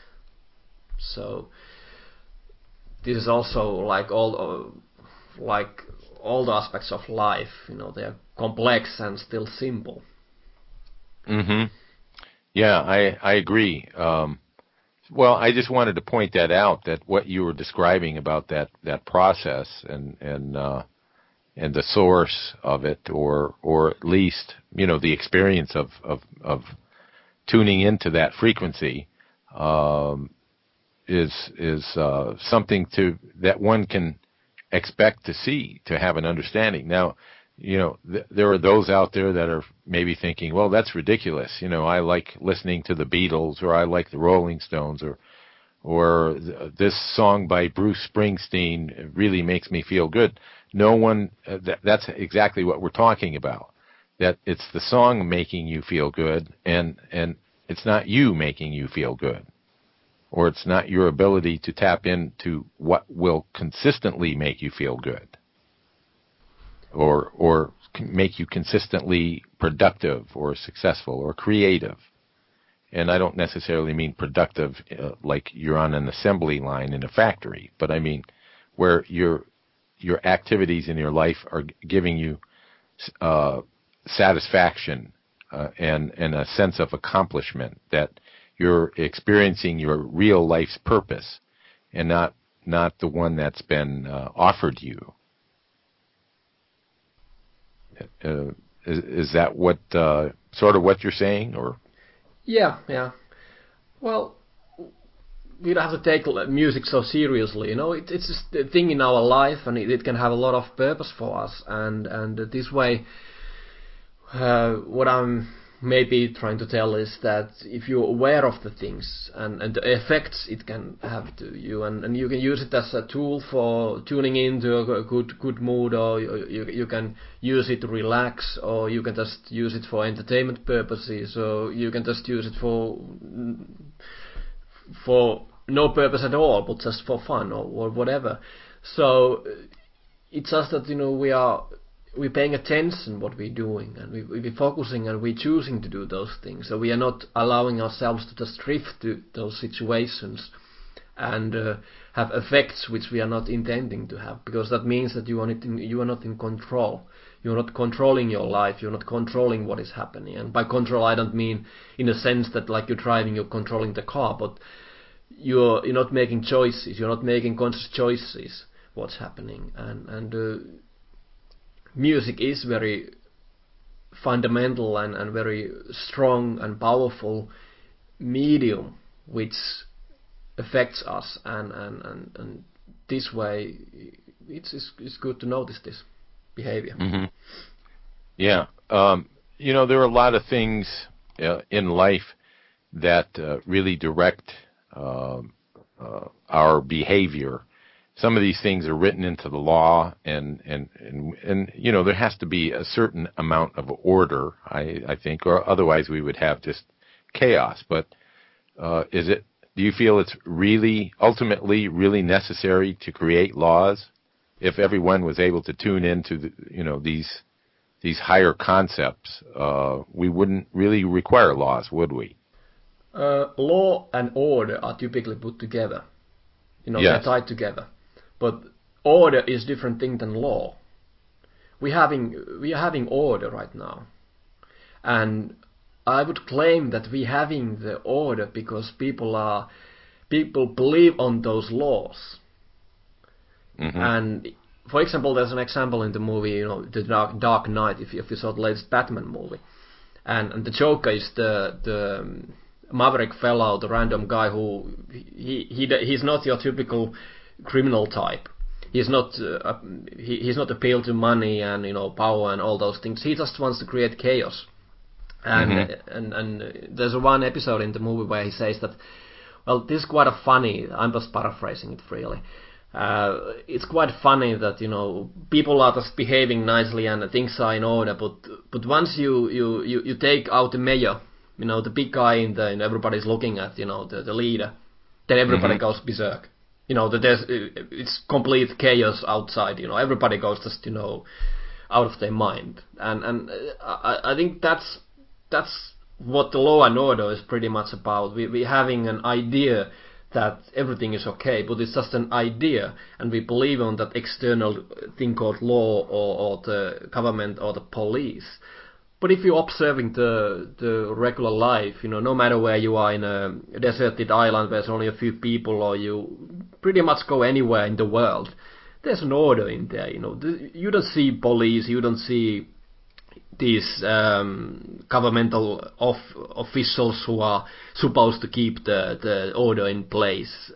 So this is also like all the aspects of life. They are complex and still simple. Mm-hmm. Yeah, I agree. Well, I just wanted to point that out, that what you were describing about that process and the source of it, or at least the experience of tuning into that frequency, is something that one can expect to see, to have an understanding. Now, there are those out there that are maybe thinking, well, that's ridiculous. I like listening to the Beatles, or I like the Rolling Stones, or or this song by Bruce Springsteen really makes me feel good. No one, that's exactly what we're talking about. That it's the song making you feel good, and it's not you making you feel good. Or it's not your ability to tap into what will consistently make you feel good. Or make you consistently productive or successful or creative. And I don't necessarily mean productive like you're on an assembly line in a factory, but I mean where your activities in your life are giving you satisfaction and a sense of accomplishment, that you're experiencing your real life's purpose and not the one that's been offered you. Is that what sort of what you're saying, or? Yeah. Well, we don't have to take music so seriously, it's just a thing in our life, and it can have a lot of purpose for us, and this way, what I'm maybe trying to tell is that if you're aware of the things and the effects it can have to you, and you can use it as a tool for tuning into a good mood, or you can use it to relax, or you can just use it for entertainment purposes, or you can just use it for no purpose at all, but just for fun or whatever. So it's just that we're paying attention what we're doing, and we're focusing, and we're choosing to do those things. So we are not allowing ourselves to just drift to those situations and have effects which we are not intending to have, because that means that you are not in control. You're not controlling your life. You're not controlling what is happening. And by control, I don't mean in a sense that like you're driving, you're controlling the car, but you're not making choices. You're not making conscious choices what's happening, and music is very fundamental and very strong and powerful medium which affects us, and this way it's good to notice this behavior. Mm-hmm. Yeah. There are a lot of things in life that really direct our behavior. Some of these things are written into the law, and there has to be a certain amount of order, I think, or otherwise we would have just chaos. But do you feel it's really ultimately really necessary to create laws? If everyone was able to tune into these higher concepts, we wouldn't really require laws, would we? Law and order are typically put together. Yes. They're tied together. But order is a different thing than law. We are having order right now, and I would claim that we're having the order because people believe on those laws. Mm-hmm. And for example, there's an example in the movie, the Dark Knight. If you saw the latest Batman movie, and the Joker is the maverick fellow, the random guy who he's not your typical criminal type. He's not appealed to money and power and all those things. He just wants to create chaos. And mm-hmm. and there's one episode in the movie where he says that, well, this is quite funny. I'm just paraphrasing it freely. It's quite funny that people are just behaving nicely and things are in order, but once you take out the mayor, the big guy and everybody's looking at the leader, then everybody mm-hmm. goes berserk. It's complete chaos outside. Everybody goes just out of their mind, and I think that's what the law and order is pretty much about. We're having an idea that everything is okay, but it's just an idea, and we believe on that external thing called law or the government or the police. But if you're observing the regular life, no matter where you are in a deserted island where there's only a few people, or you pretty much go anywhere in the world, there's an order in there. You don't see police, you don't see these governmental officials who are supposed to keep the order in place.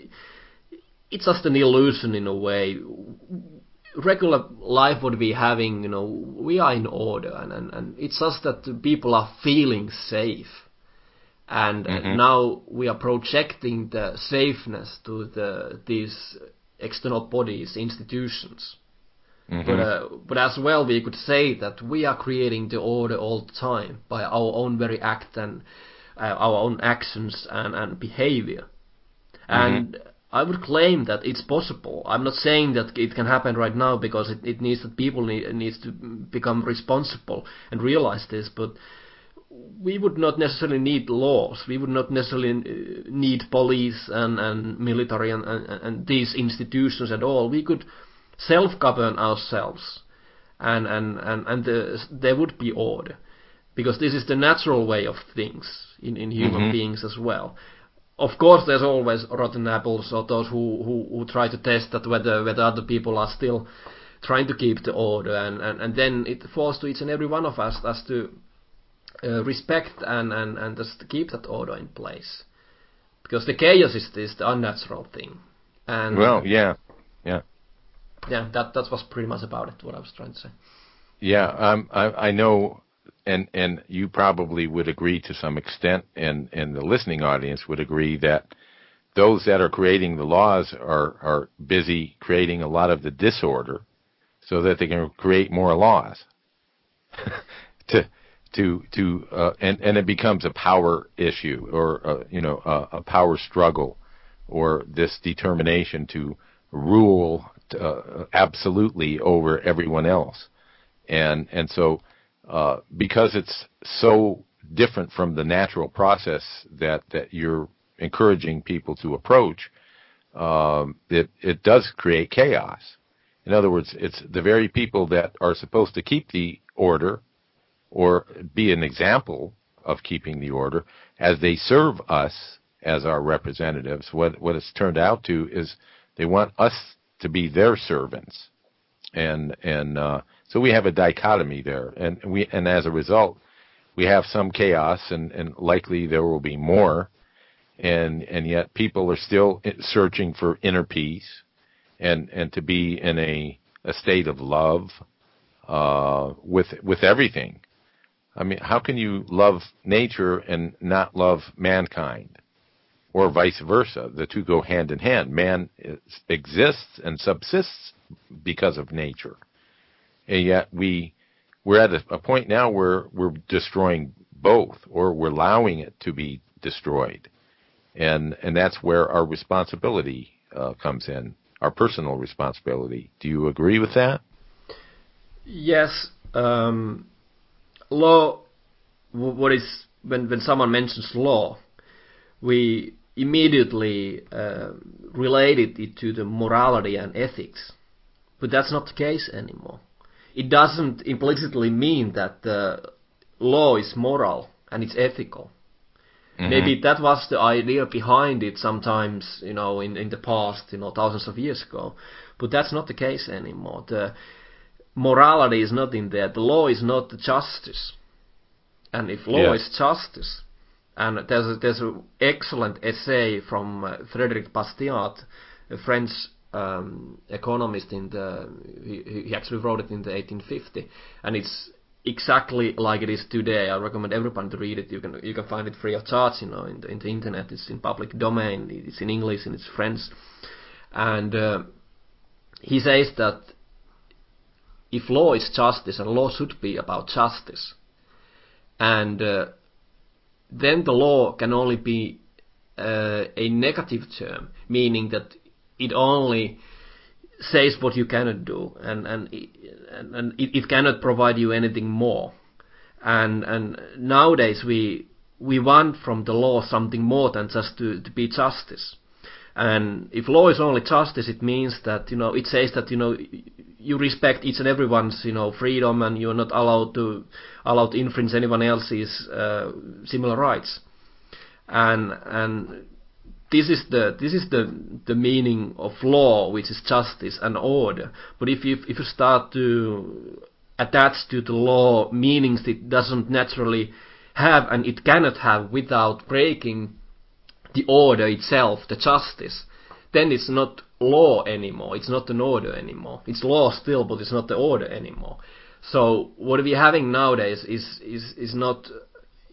It's just an illusion in a way. Regular life what we're having, we are in order, and it's just that people are feeling safe, and now we are projecting the safeness to these external bodies, institutions. But as well, we could say that we are creating the order all the time by our own very act and our own actions and behavior. And I would claim that it's possible. I'm not saying that it can happen right now, because it needs that people needs to become responsible and realize this. But we would not necessarily need laws. We would not necessarily need police and military and these institutions at all. We could self-govern ourselves, and there would be order, because this is the natural way of things in human beings as well. Of course, there's always rotten apples, or those who try to test that whether other people are still trying to keep the order, and then it falls to each and every one of us as to respect and just keep that order in place, because the chaos is the unnatural thing. And yeah, that was pretty much about it, what I was trying to say. Yeah, I know, and you probably would agree to some extent, and the listening audience would agree, that those that are creating the laws are busy creating a lot of the disorder so that they can create more laws. And it becomes a power issue, or a power struggle, or this determination to rule absolutely over everyone else. And so because it's so different from the natural process that you're encouraging people to approach, it does create chaos. In other words, it's the very people that are supposed to keep the order or be an example of keeping the order, as they serve us as our representatives, what it's turned out to is they want us to be their servants. And so we have a dichotomy there, and as a result, we have some chaos, and likely there will be more, and yet people are still searching for inner peace, and to be in a state of love with everything. I mean, how can you love nature and not love mankind, or vice versa? The two go hand in hand. Man exists and subsists because of nature, and yet we're at a point now where we're destroying both, or we're allowing it to be destroyed, and that's where our responsibility comes in, our personal responsibility. Do you agree with that? Yes. Law. What is when someone mentions law, we immediately related it to the morality and ethics, but that's not the case anymore. It doesn't implicitly mean that the law is moral and it's ethical. Maybe that was the idea behind it sometimes, in the past, thousands of years ago, but that's not the case anymore. The morality is not in there. The law is not the justice, and if law is justice, and there's an excellent essay from Frédéric Bastiat, a French economist. He actually wrote it in the 1850, and it's exactly like it is today. I recommend everyone to read it. You can find it free of charge, in the internet. It's in public domain. It's in English and it's French, and he says that if law is justice, and law should be about justice, and then the law can only be a negative term, meaning that it only says what you cannot do, and it cannot provide you anything more. And nowadays we want from the law something more than just to be justice. And if law is only justice, it means that it says that you respect each and everyone's freedom, and you're not allowed to infringe anyone else's similar rights. And this is the meaning of law, which is justice and order. But if you start to attach to the law meanings it doesn't naturally have, and it cannot have without breaking the order itself, the justice, then it's not law anymore. It's not an order anymore. It's law still, but it's not the order anymore. So what we're having nowadays is not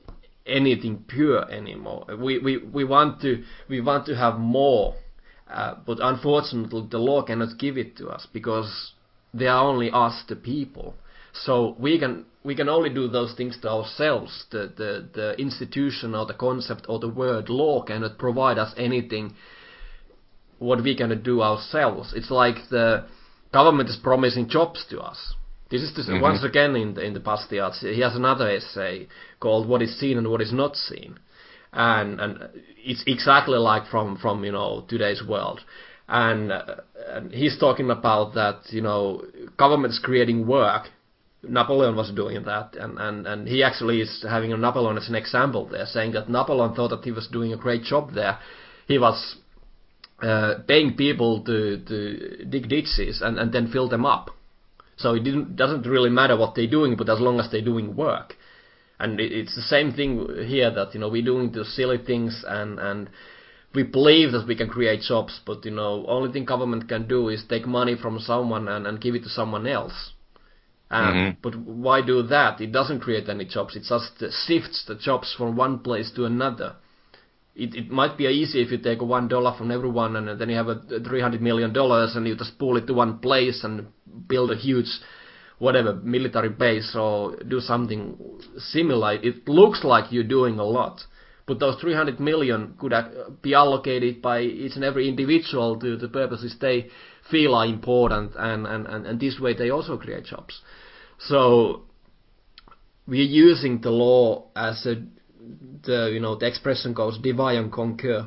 anything pure anymore. We want to have more, but unfortunately the law cannot give it to us because they are only us, the people. So we can only do those things to ourselves. The institution or the concept or the word law cannot provide us anything what we can do ourselves. It's like the government is promising jobs to us. This is once again in the Bastiat. He has another essay called "What is Seen and What is Not Seen," and it's exactly like from today's world. And he's talking about that government's creating work. Napoleon was doing that, and he actually is having Napoleon as an example there, saying that Napoleon thought that he was doing a great job there. He was paying people to dig ditches and then fill them up. So it doesn't really matter what they're doing, but as long as they're doing work. And it's the same thing here, that we're doing the silly things and we believe that we can create jobs, but only thing government can do is take money from someone and give it to someone else. But why do that? It doesn't create any jobs. It just shifts the jobs from one place to another. It might be easy if you take $1 from everyone and then you have $300 million and you just pull it to one place and build a huge military base or do something similar. It looks like you're doing a lot, but those 300 million could be allocated by each and every individual to the purposes they feel are important, and this way they also create jobs. So we're using the law as the expression goes, divide and conquer.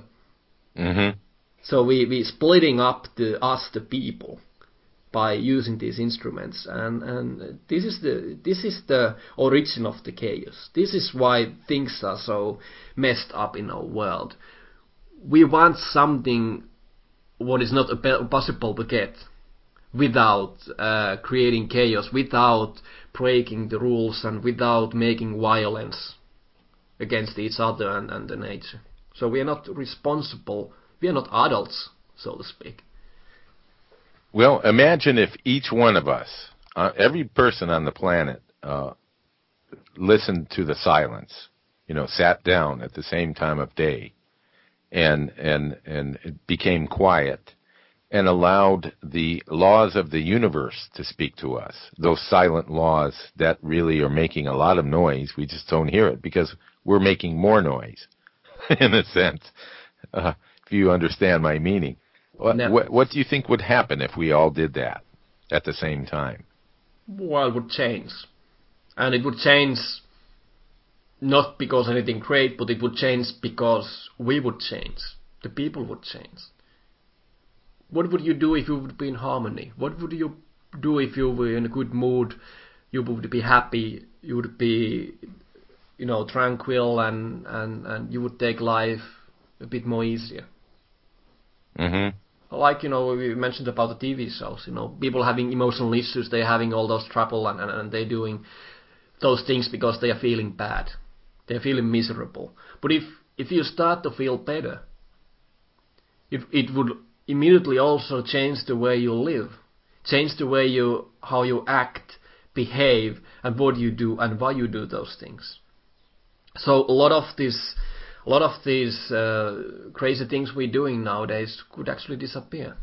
So we splitting up us the people by using these instruments, and this is the origin of the chaos. This is why things are so messed up in our world. We want something what is not possible to get without creating chaos, without breaking the rules, and without making violence against each other and the nature. So we are not responsible. We are not adults, so to speak. Well, imagine if each one of us, every person on the planet, listened to the silence, sat down at the same time of day and it became quiet and allowed the laws of the universe to speak to us. Those silent laws that really are making a lot of noise, we just don't hear it because we're making more noise, in a sense, if you understand my meaning. What do you think would happen if we all did that at the same time? Well, it would change. And it would change not because anything great, but it would change because we would change. The people would change. What would you do if you would be in harmony? What would you do if you were in a good mood? You would be happy. You would be, tranquil, and you would take life a bit more easier. Like, we mentioned about the TV shows, people having emotional issues, they're having all those trouble and they're doing those things because they are feeling bad. They're feeling miserable. But if you start to feel better, it would immediately also change the way you live, change the way how you act, behave, and what you do and why you do those things. So a lot of these crazy things we're doing nowadays could actually disappear.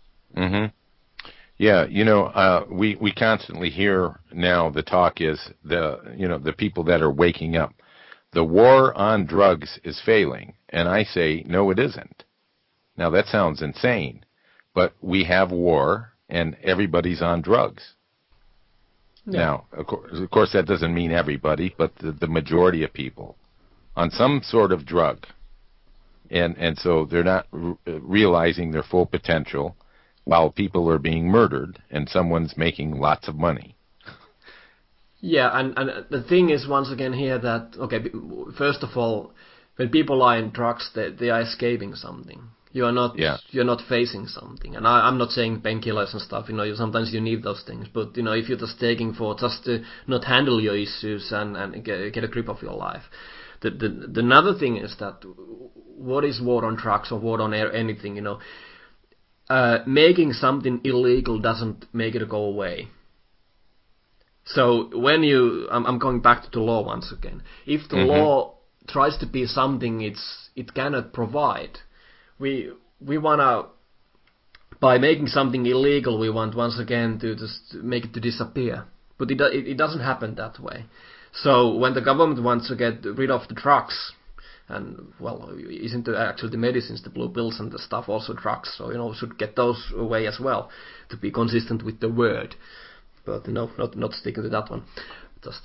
Yeah, we constantly hear now the talk is the people that are waking up. The war on drugs is failing, and I say no, it isn't. Now that sounds insane, but we have war and everybody's on drugs. Yeah. Now, of course, that doesn't mean everybody, but the majority of people on some sort of drug, and so they're not realizing their full potential, while people are being murdered and someone's making lots of money. Yeah, and the thing is once again here that first of all, when people are in drugs, they are escaping something. You're not facing something, and I'm not saying painkillers and stuff. Sometimes you need those things, but if you're just taking for just to not handle your issues and get a grip of your life. The another thing is that what is war on drugs or war on anything? Making something illegal doesn't make it go away. So when I'm going back to the law once again. If the law tries to be something it cannot provide. We wanna, by making something illegal, we want once again to just make it to disappear. But it doesn't happen that way. So when the government wants to get rid of the drugs, and well, isn't actually the medicines, the blue pills and the stuff also drugs? So should get those away as well to be consistent with the word. But not sticking to that one. Just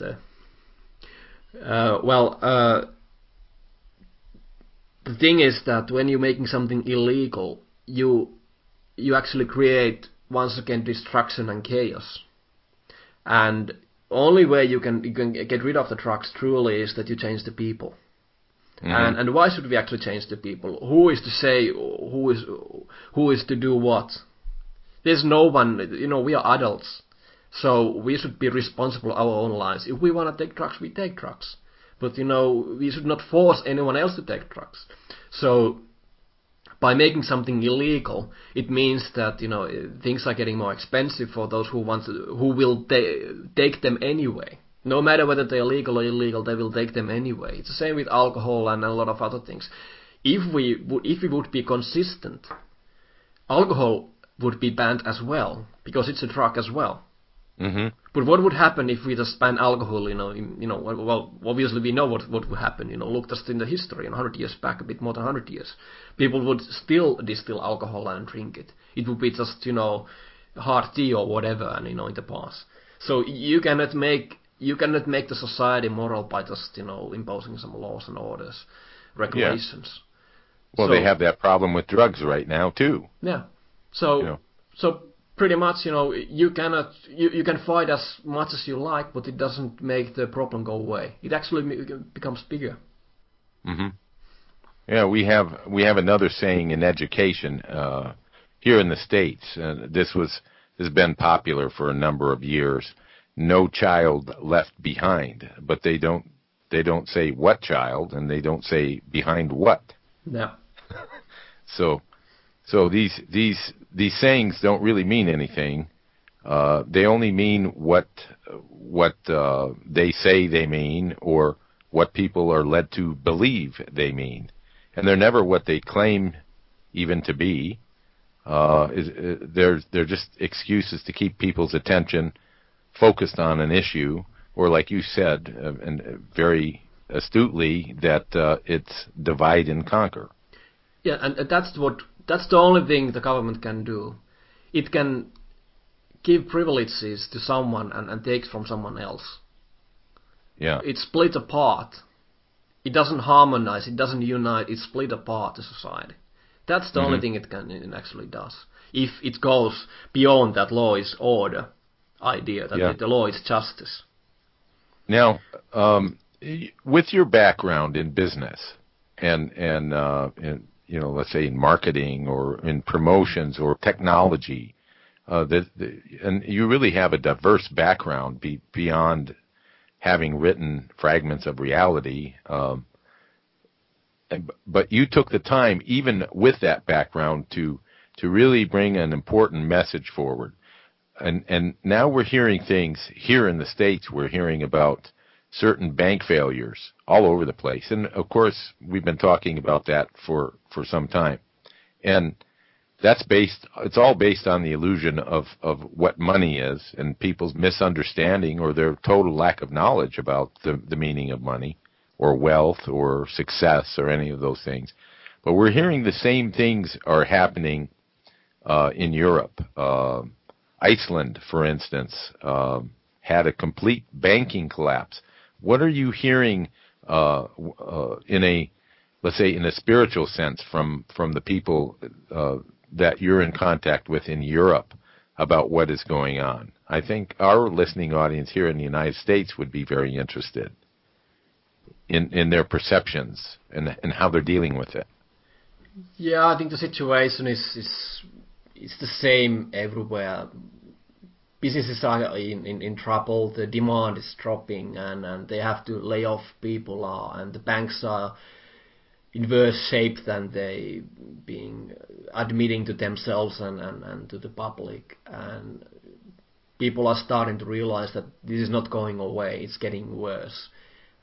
the thing is that when you're making something illegal, you actually create once again destruction and chaos. And only way you can get rid of the drugs truly is that you change the people. Mm-hmm. And why should we actually change the people? Who is to say who is to do what? There's no one. We are adults, so we should be responsible for our own lives. If we want to take drugs, we take drugs. But we should not force anyone else to take drugs. So by making something illegal, it means that things are getting more expensive for those who will take them anyway. No matter whether they're legal or illegal, they will take them anyway. It's the same with alcohol and a lot of other things. If we would be consistent, alcohol would be banned as well, because it's a drug as well. Mm-hmm. But what would happen if we just ban alcohol? Well, obviously we know what would happen. Look just in the history, 100 years back, a bit more than 100 years, people would still distill alcohol and drink it. It would be just hard tea or whatever, and in the past. So you cannot make the society moral by just imposing some laws and orders, regulations. Yeah. Well, they have that problem with drugs right now too. Yeah. So pretty much, you can fight as much as you like, but it doesn't make the problem go away. It actually becomes bigger. Mm-hmm. Yeah, we have another saying in education here in the States. This has been popular for a number of years. No child left behind, but they don't say what child, and they don't say behind what. Yeah. So these sayings don't really mean anything. They only mean what they say they mean, or what people are led to believe they mean, and they're never what they claim even to be. They're just excuses to keep people's attention focused on an issue, or like you said, and very astutely, that it's divide and conquer. Yeah, and that's the only thing the government can do. It can give privileges to someone and take from someone else. Yeah. It splits apart. It doesn't harmonize. It doesn't unite. It split apart the society. That's the only thing it actually does. If it goes beyond that law is order idea, that the law is justice. Now, with your background in business and let's say in marketing or in promotions or technology, and you really have a diverse background beyond having written Fragments of Reality. But you took the time, even with that background, to really bring an important message forward. And now we're hearing things here in the States. We're hearing about certain bank failures all over the place. And of course, we've been talking about that for some time. And it's all based on the illusion of what money is and people's misunderstanding or their total lack of knowledge about the meaning of money or wealth or success or any of those things. But we're hearing the same things are happening in Europe. Iceland, for instance, had a complete banking collapse. What are you hearing in a spiritual sense from the people that you're in contact with in Europe about what is going on? I think our listening audience here in the United States would be very interested in their perceptions and how they're dealing with it. Yeah, I think the situation is the same everywhere. Businesses are in trouble, the demand is dropping, and they have to lay off people, and the banks are in worse shape than they being admitting to themselves and to the public. And people are starting to realize that this is not going away, it's getting worse.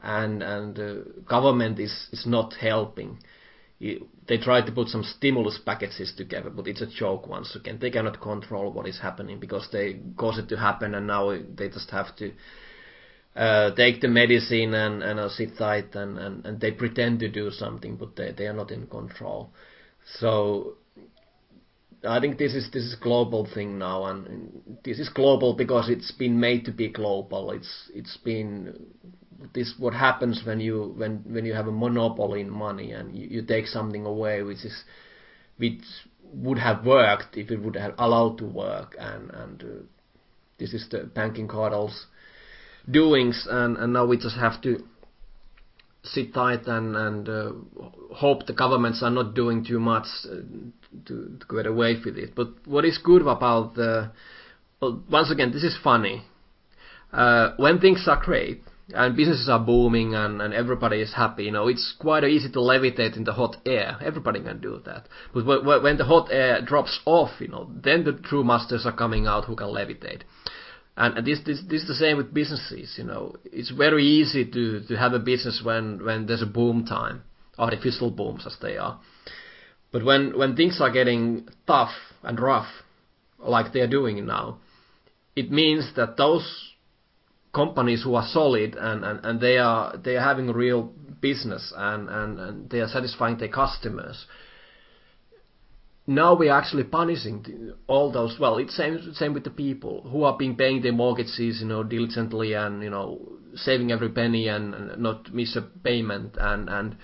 and government is not helping. They try to put some stimulus packages together, but it's a joke once again. They cannot control what is happening because they cause it to happen, and now they just have to take the medicine and sit tight and they pretend to do something, but they are not in control. So I think this is global thing now, and this is global because it's been made to be global. It's been this what happens when you have a monopoly in money and you take something away which would have worked if it would have allowed to work, and this is the banking cartels doings, and now we just have to sit tight and hope the governments are not doing too much to get away with it. But what is good about well, once again, this is funny. When things are great and businesses are booming and everybody is happy, it's quite easy to levitate in the hot air. Everybody can do that. But when the hot air drops off, then the true masters are coming out who can levitate. And this is the same with businesses. It's very easy to have a business when there's a boom time, artificial booms as they are. But when things are getting tough and rough, like they are doing now, it means that those companies who are solid and they are having real business and they are satisfying their customers. Now we are actually punishing all those. Well, it's same with the people who are paying their mortgages, diligently and saving every penny and not miss a payment, and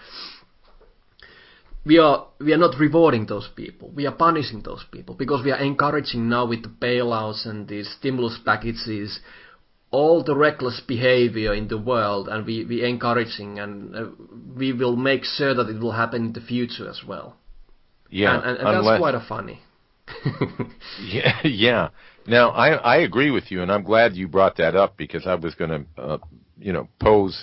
we are not rewarding those people. We are punishing those people because we are encouraging now with the bailouts and the stimulus packages all the reckless behavior in the world, and we encouraging, and we will make sure that it will happen in the future as well. Yeah, and that's quite funny. Yeah. Now I agree with you, and I'm glad you brought that up because I was going to, pose,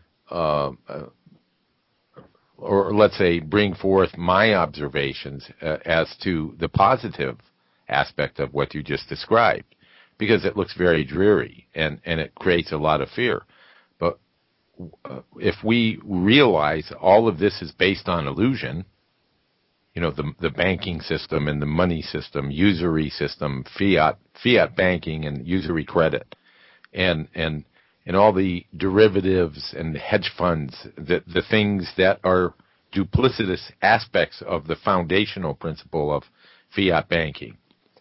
or let's say, bring forth my observations as to the positive aspect of what you just described, because it looks very dreary and it creates a lot of fear. But if we realize all of this is based on illusion, the banking system and the money system, usury system, fiat banking and usury credit, and all the derivatives and hedge funds, the things that are duplicitous aspects of the foundational principle of fiat banking.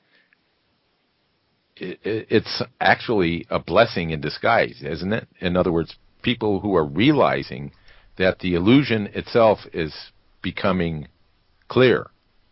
It's actually a blessing in disguise, isn't it? In other words, people who are realizing that the illusion itself is becoming clear.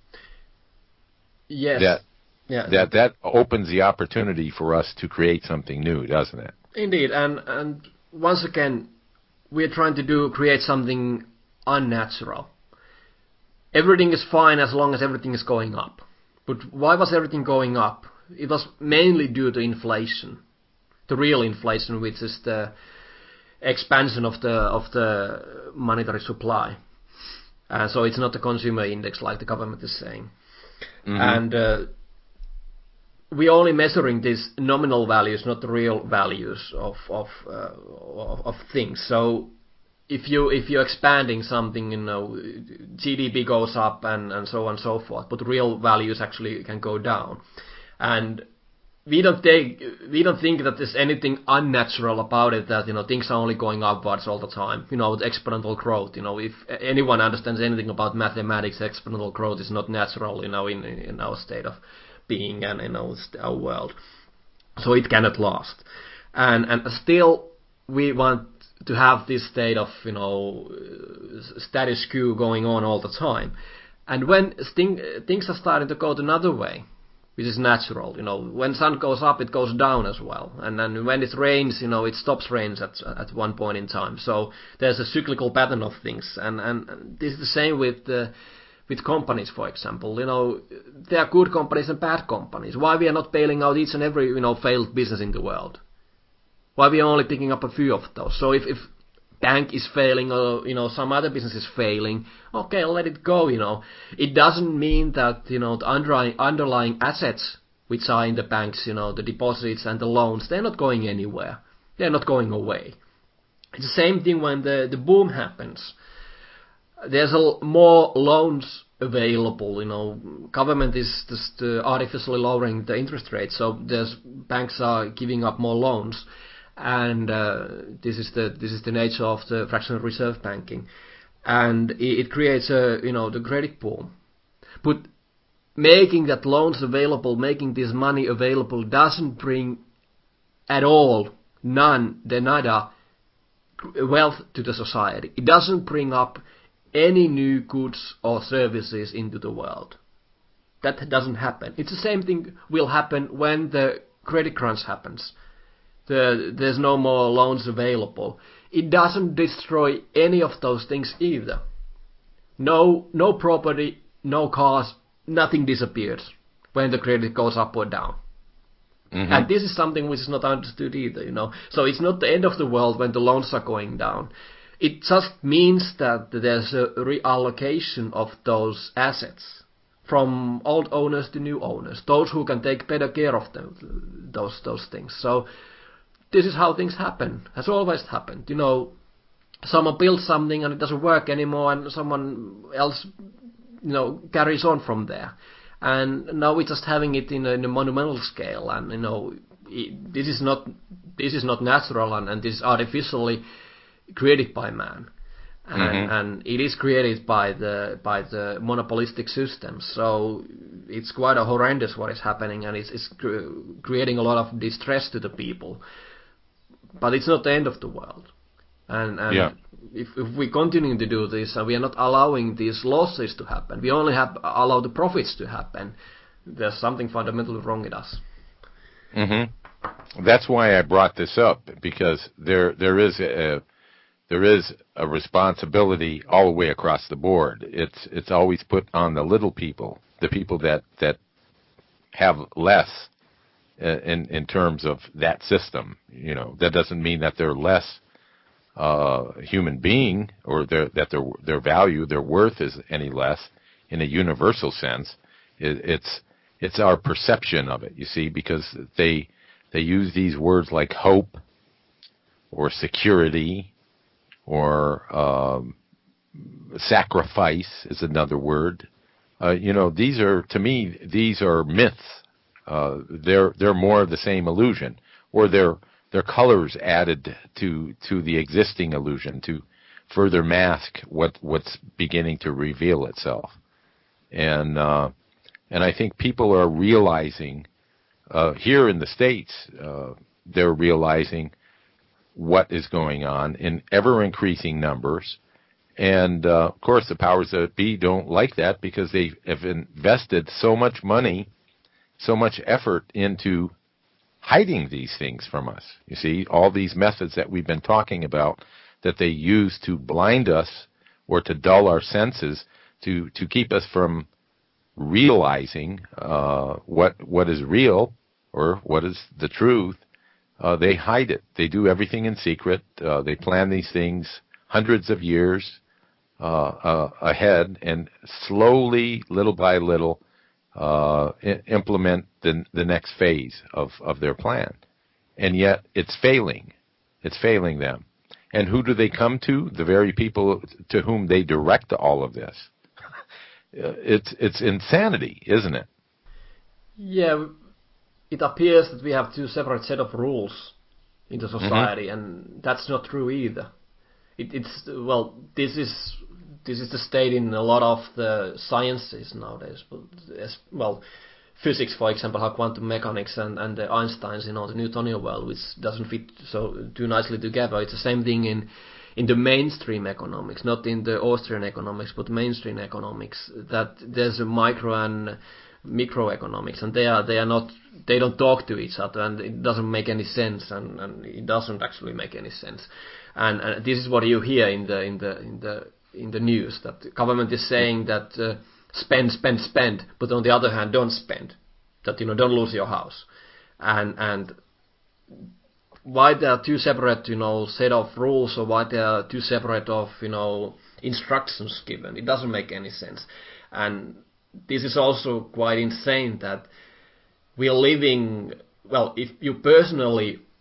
Yes. That opens the opportunity for us to create something new, doesn't it? Indeed, and once again, we are trying to create something unnatural. Everything is fine as long as everything is going up. But why was everything going up? It was mainly due to inflation, the real inflation, which is the expansion of the monetary supply. So it's not the consumer index like the government is saying. Mm-hmm. And we're only measuring these nominal values, not the real values of things. So if you're expanding something, GDP goes up and so on and so forth, but real values actually can go down. And we don't think that there's anything unnatural about it, that things are only going upwards all the time. With exponential growth. If anyone understands anything about mathematics, exponential growth is not natural. In our state of being and in our world, so it cannot last. And still we want to have this state of status quo going on all the time. And when things are starting to go another way, which is natural. When sun goes up, it goes down as well. And then when it rains, it stops rains at one point in time. So there's a cyclical pattern of things. And this is the same with companies, for example. There are good companies and bad companies. Why we are not bailing out each and every, failed business in the world? Why we are only picking up a few of those? So if bank is failing or some other business is failing, okay, let it go. It doesn't mean that the underlying assets which are in the banks, the deposits and the loans, they're not going anywhere. They're not going away. It's the same thing when the boom happens. There's more loans available. Government is just artificially lowering the interest rate, so banks are giving up more loans, and this is the nature of the fractional reserve banking, and it creates the credit boom. But making that loans available, making this money available, doesn't bring at all nada wealth to the society. It doesn't bring up any new goods or services into the world. That doesn't happen. It's the same thing will happen when the credit crunch happens. There's no more loans available. It doesn't destroy any of those things either. No property, no cars, nothing disappears when the credit goes up or down. Mm-hmm. And this is something which is not understood either, So it's not the end of the world when the loans are going down. It just means that there's a reallocation of those assets from old owners to new owners, those who can take better care of those things. So this is how things happen, has always happened. Someone builds something and it doesn't work anymore, and someone else, carries on from there. And now we're just having it in a monumental scale, and this is not natural, and this is artificially created by man, and it is created by the monopolistic system. So it's quite a horrendous what is happening, and it's creating a lot of distress to the people. But it's not the end of the world. And if we continue to do this, and we are not allowing these losses to happen, we only allow the profits to happen, there's something fundamentally wrong with us. Mm-hmm. That's why I brought this up, because there is a responsibility all the way across the board. It's always put on the little people, the people that have less in terms of that system. That doesn't mean that they're less human being, or that their value, their worth is any less in a universal sense. It's our perception of it, you see, because they use these words like hope or security or sacrifice is another word. These are, to me, these are myths. They're more of the same illusion, or they're colors added to the existing illusion to further mask what's beginning to reveal itself. And I think people are realizing here in the States, they're realizing what is going on in ever increasing numbers. And of course, the powers that be don't like that, because they have invested so much money, so much effort into hiding these things from us. You see, all these methods that we've been talking about that they use to blind us or to dull our senses to keep us from realizing what is real or what is the truth. They hide it. They do everything in secret. They plan these things hundreds of years ahead, and slowly, little by little, implement the next phase of their plan. And yet it's failing. It's failing them. And who do they come to? The very people to whom they direct all of this. It's insanity, isn't it? Yeah, it appears that we have two separate set of rules in the society, and that's not true either. This is the state in a lot of the sciences nowadays. Well, physics, for example, how quantum mechanics and the Einstein's, the Newtonian world, which doesn't fit so too nicely together. It's the same thing in the mainstream economics, not in the Austrian economics, but mainstream economics. That there's a micro and microeconomics, and they don't talk to each other, and it doesn't make any sense, and it doesn't actually make any sense. And this is what you hear in the news, that the government is saying that spend, but on the other hand, don't spend. That don't lose your house, and why there are two separate set of rules, or why there are two separate of instructions given. It doesn't make any sense, and this is also quite insane that we are living. Well, if you personally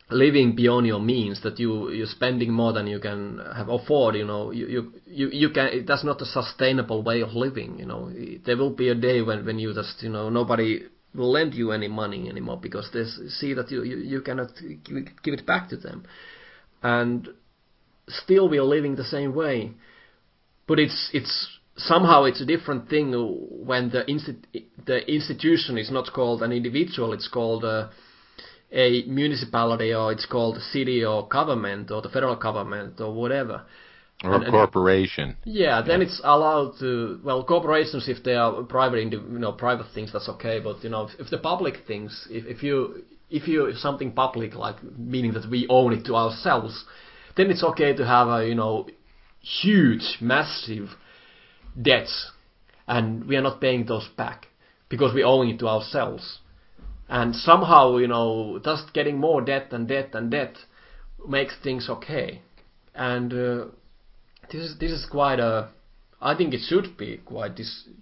living beyond your means, that you're spending more than you can have afford, you can, that's not a sustainable way of living. There will be a day when you just, nobody will lend you any money anymore, because they see that you cannot give it back to them. And still we are living the same way, but it's somehow it's a different thing when the institution is not called an individual, it's called a municipality, or it's called a city or government or the federal government or whatever. Or a corporation. Then it's allowed to, corporations, if they are private, private things, that's okay. But if the public things, if something public, like meaning that we own it to ourselves, then it's okay to have a huge, massive debts, and we are not paying those back because we own it to ourselves. And somehow, just getting more debt and debt and debt makes things okay. And this is quite I think it should be quite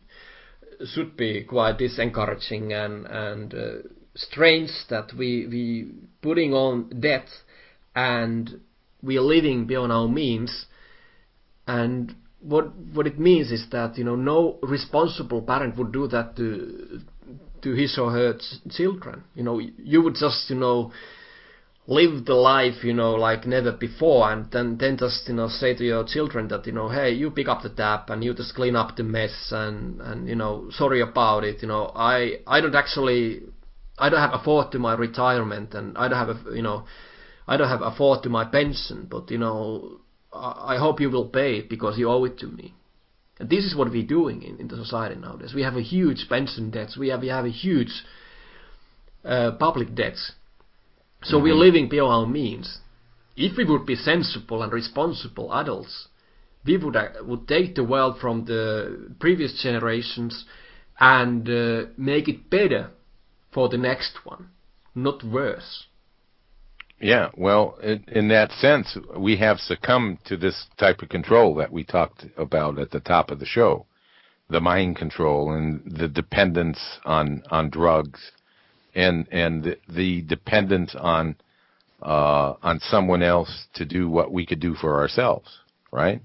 disencouraging and strange that we putting on debt and we are living beyond our means. And what it means is that no responsible parent would do that to his or her children. You would just live the life like never before, and then just say to your children that hey, you pick up the tap and you just clean up the mess, and sorry about it. I don't have afford to my retirement, and I don't have afford to my pension, but I hope you will pay it because you owe it to me. And this is what we're doing in the society nowadays. We have a huge pension debts. We have a huge public debts. So we're living beyond our means. If we would be sensible and responsible adults, we would take the world from the previous generations and make it better for the next one, not worse. Yeah, well, in that sense, we have succumbed to this type of control that we talked about at the top of the show, the mind control and the dependence on drugs, and the dependence on someone else to do what we could do for ourselves, right?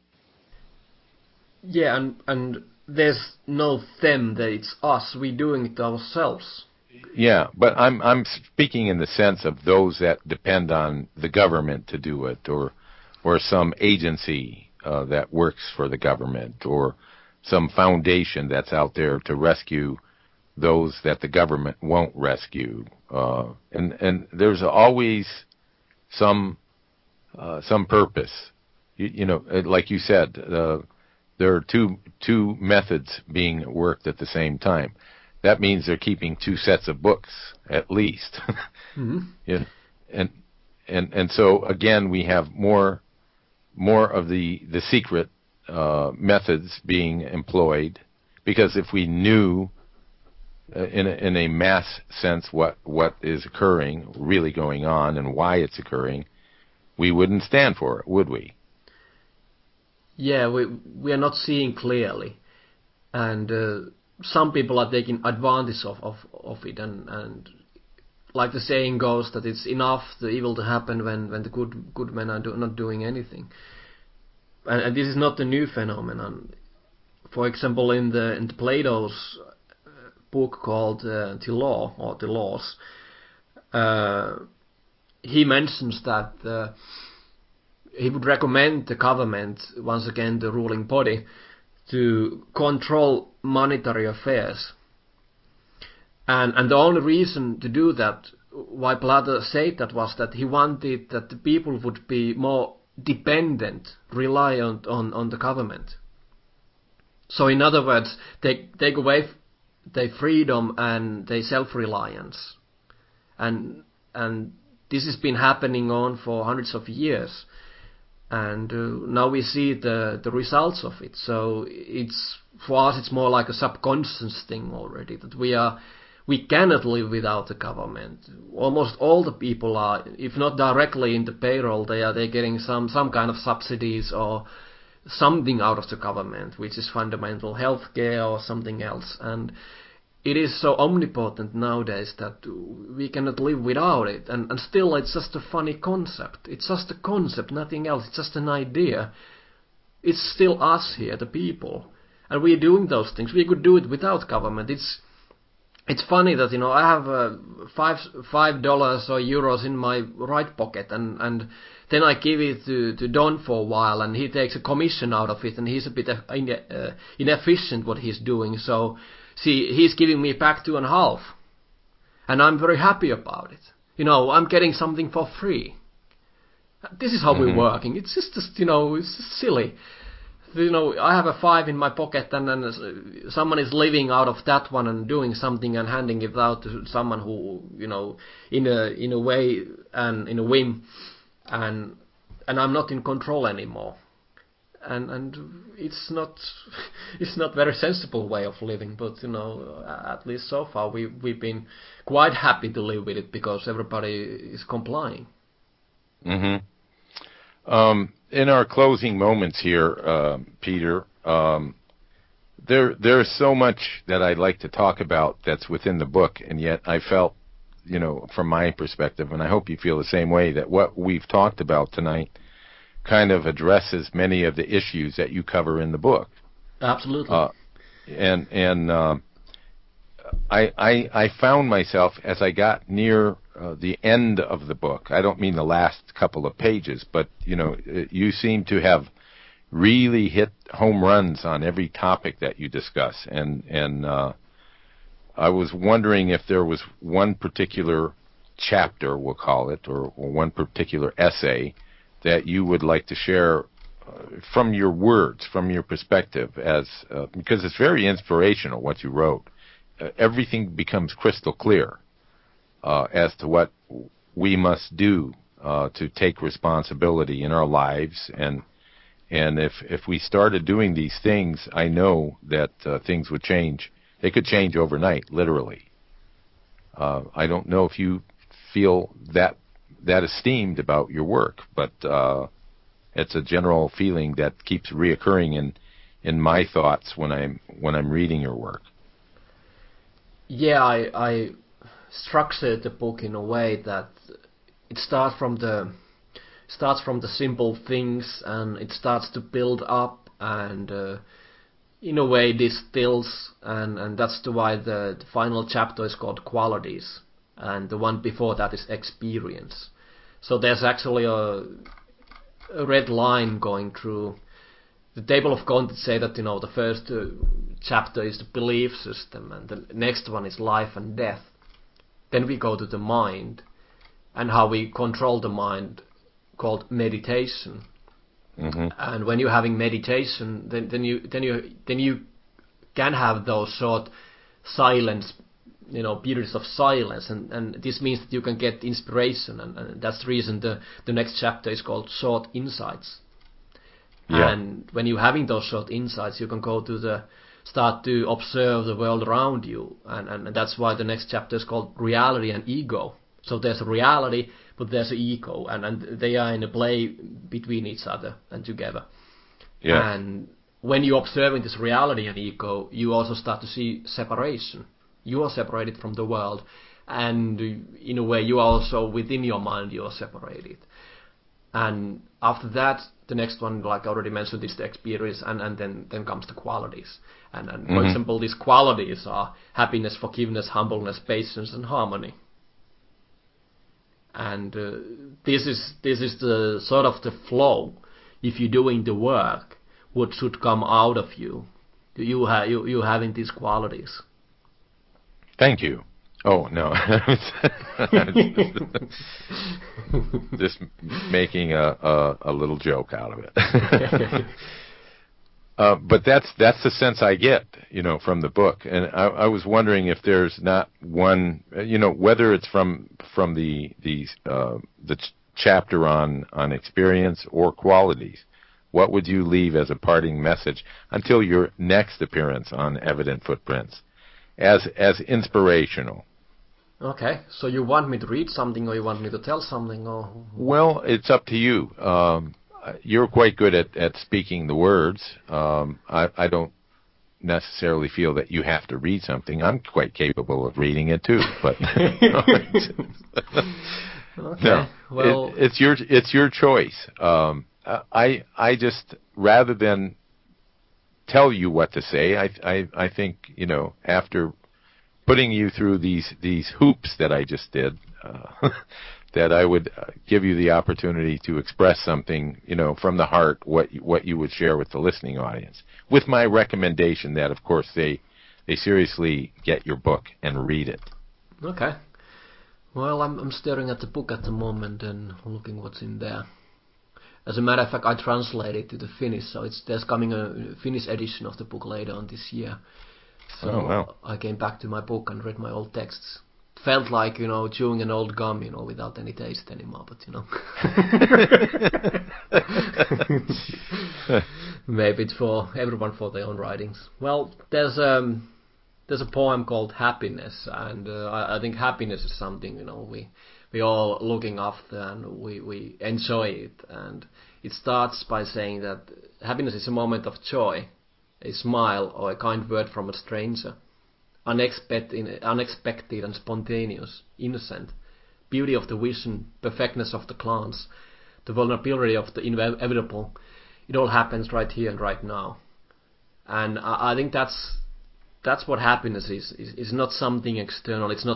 Yeah, and there's no them, that it's us. We're doing it ourselves. Yeah, but I'm speaking in the sense of those that depend on the government to do it, or some agency that works for the government, or some foundation that's out there to rescue those that the government won't rescue. And there's always some purpose. Like you said, there are two methods being worked at the same time. That means they're keeping two sets of books at least. Yeah, and so again, we have more of the secret methods being employed, because if we knew in a mass sense what is occurring, really going on, and why it's occurring, we wouldn't stand for it, would we? Yeah, we are not seeing clearly, and some people are taking advantage of it, and like the saying goes, that it's enough the evil to happen when the good men are not doing anything. And this is not a new phenomenon. For example, in the Plato's book called The Law, or The Laws, he mentions that he would recommend the government, once again the ruling body, to control monetary affairs. And the only reason to do that, why Plato said that, was that he wanted that the people would be more dependent, reliant on the government. So in other words, they take away their freedom and their self-reliance. And this has been happening on for hundreds of years. And now we see the results of it. So for us it's more like a subconscious thing already, that we cannot live without the government. Almost all the people are, if not directly in the payroll, they're getting some kind of subsidies or something out of the government, which is fundamental health care or something else. And it is so omnipotent nowadays that we cannot live without it. And still, it's just a funny concept. It's just a concept, nothing else. It's just an idea. It's still us here, the people. And we're doing those things. We could do it without government. It's funny that, I have $5 or euros in my right pocket, and then I give it to Don for a while, and he takes a commission out of it, and he's a bit inefficient what he's doing. So, see, he's giving me back 2.5, and I'm very happy about it. I'm getting something for free. This is how we're working. It's just it's just silly. I have a 5 in my pocket, and then someone is living out of that one and doing something and handing it out to someone who, in a way and in a whim, and I'm not in control anymore. And it's not very sensible way of living, but at least so far we've been quite happy to live with it because everybody is complying. In our closing moments here, Peter, there's so much that I'd like to talk about that's within the book, and yet I felt, from my perspective, and I hope you feel the same way, that what we've talked about tonight kind of addresses many of the issues that you cover in the book. Absolutely. I found myself, as I got near the end of the book, I don't mean the last couple of pages, but, you seem to have really hit home runs on every topic that you discuss. And I was wondering if there was one particular chapter, we'll call it, or one particular essay that you would like to share from your words, from your perspective, because it's very inspirational what you wrote. Everything becomes crystal clear as to what we must do to take responsibility in our lives, and if we started doing these things, I know that things would change. They could change overnight, literally. I don't know if you feel that esteemed about your work, but it's a general feeling that keeps reoccurring in my thoughts when I'm reading your work. Yeah, I structured the book in a way that it starts from the simple things, and it starts to build up, and in a way distills, and that's why the final chapter is called Qualities, and the one before that is Experience. So there's actually a red line going through. The table of contents say that the first chapter is the belief system, and the next one is life and death. Then we go to the mind, and how we control the mind, called meditation. And when you're having meditation, then you can have those short silence, periods of silence, and this means that you can get inspiration, and that's the reason the next chapter is called Short Insights. Yeah. And when you're having those short insights, you can start to observe the world around you, and that's why the next chapter is called Reality and Ego. So there's a reality, but there's an ego, and they are in a play between each other and together. Yeah. And when you're observing this reality and ego, you also start to see separation. You are separated from the world, and in a way you are also within your mind, you are separated. And after that, the next one, like I already mentioned, is the Experience, and then comes the Qualities. And for example, these qualities are happiness, forgiveness, humbleness, patience, and harmony. And this is the sort of the flow. If you're doing the work, what should come out of you? You having these qualities. Thank you. Oh no, just making a little joke out of it. But that's the sense I get, from the book, and I was wondering if there's not one, whether it's from the chapter on experience or qualities. What would you leave as a parting message until your next appearance on Evident Footprints, as inspirational? Okay, so you want me to read something, or you want me to tell something, or? Well, it's up to you. You're quite good at speaking the words. I don't necessarily feel that you have to read something. I'm quite capable of reading it too, but Okay. no, Well, it's your choice. I just, rather than tell you what to say, I think, after putting you through these hoops that I just did, that I would give you the opportunity to express something, from the heart, what you would share with the listening audience, with my recommendation that, of course, they seriously get your book and read it. okay. Well, I'm staring at the book at the moment and looking what's in there. As a matter of fact, I translated to the Finnish, so there's coming a Finnish edition of the book later on this year. So wow. I came back to my book and read my old texts. Felt like, chewing an old gum, without any taste anymore, but, maybe it's for everyone for their own writings. Well, there's a poem called Happiness, and I think happiness is something, we all looking after, and we enjoy it. And it starts by saying that happiness is a moment of joy, a smile or a kind word from a stranger, unexpected and spontaneous, innocent, beauty of the vision, perfectness of the glance, the vulnerability of the inevitable. It all happens right here and right now. And I think that's what happiness is. It's not something external. It's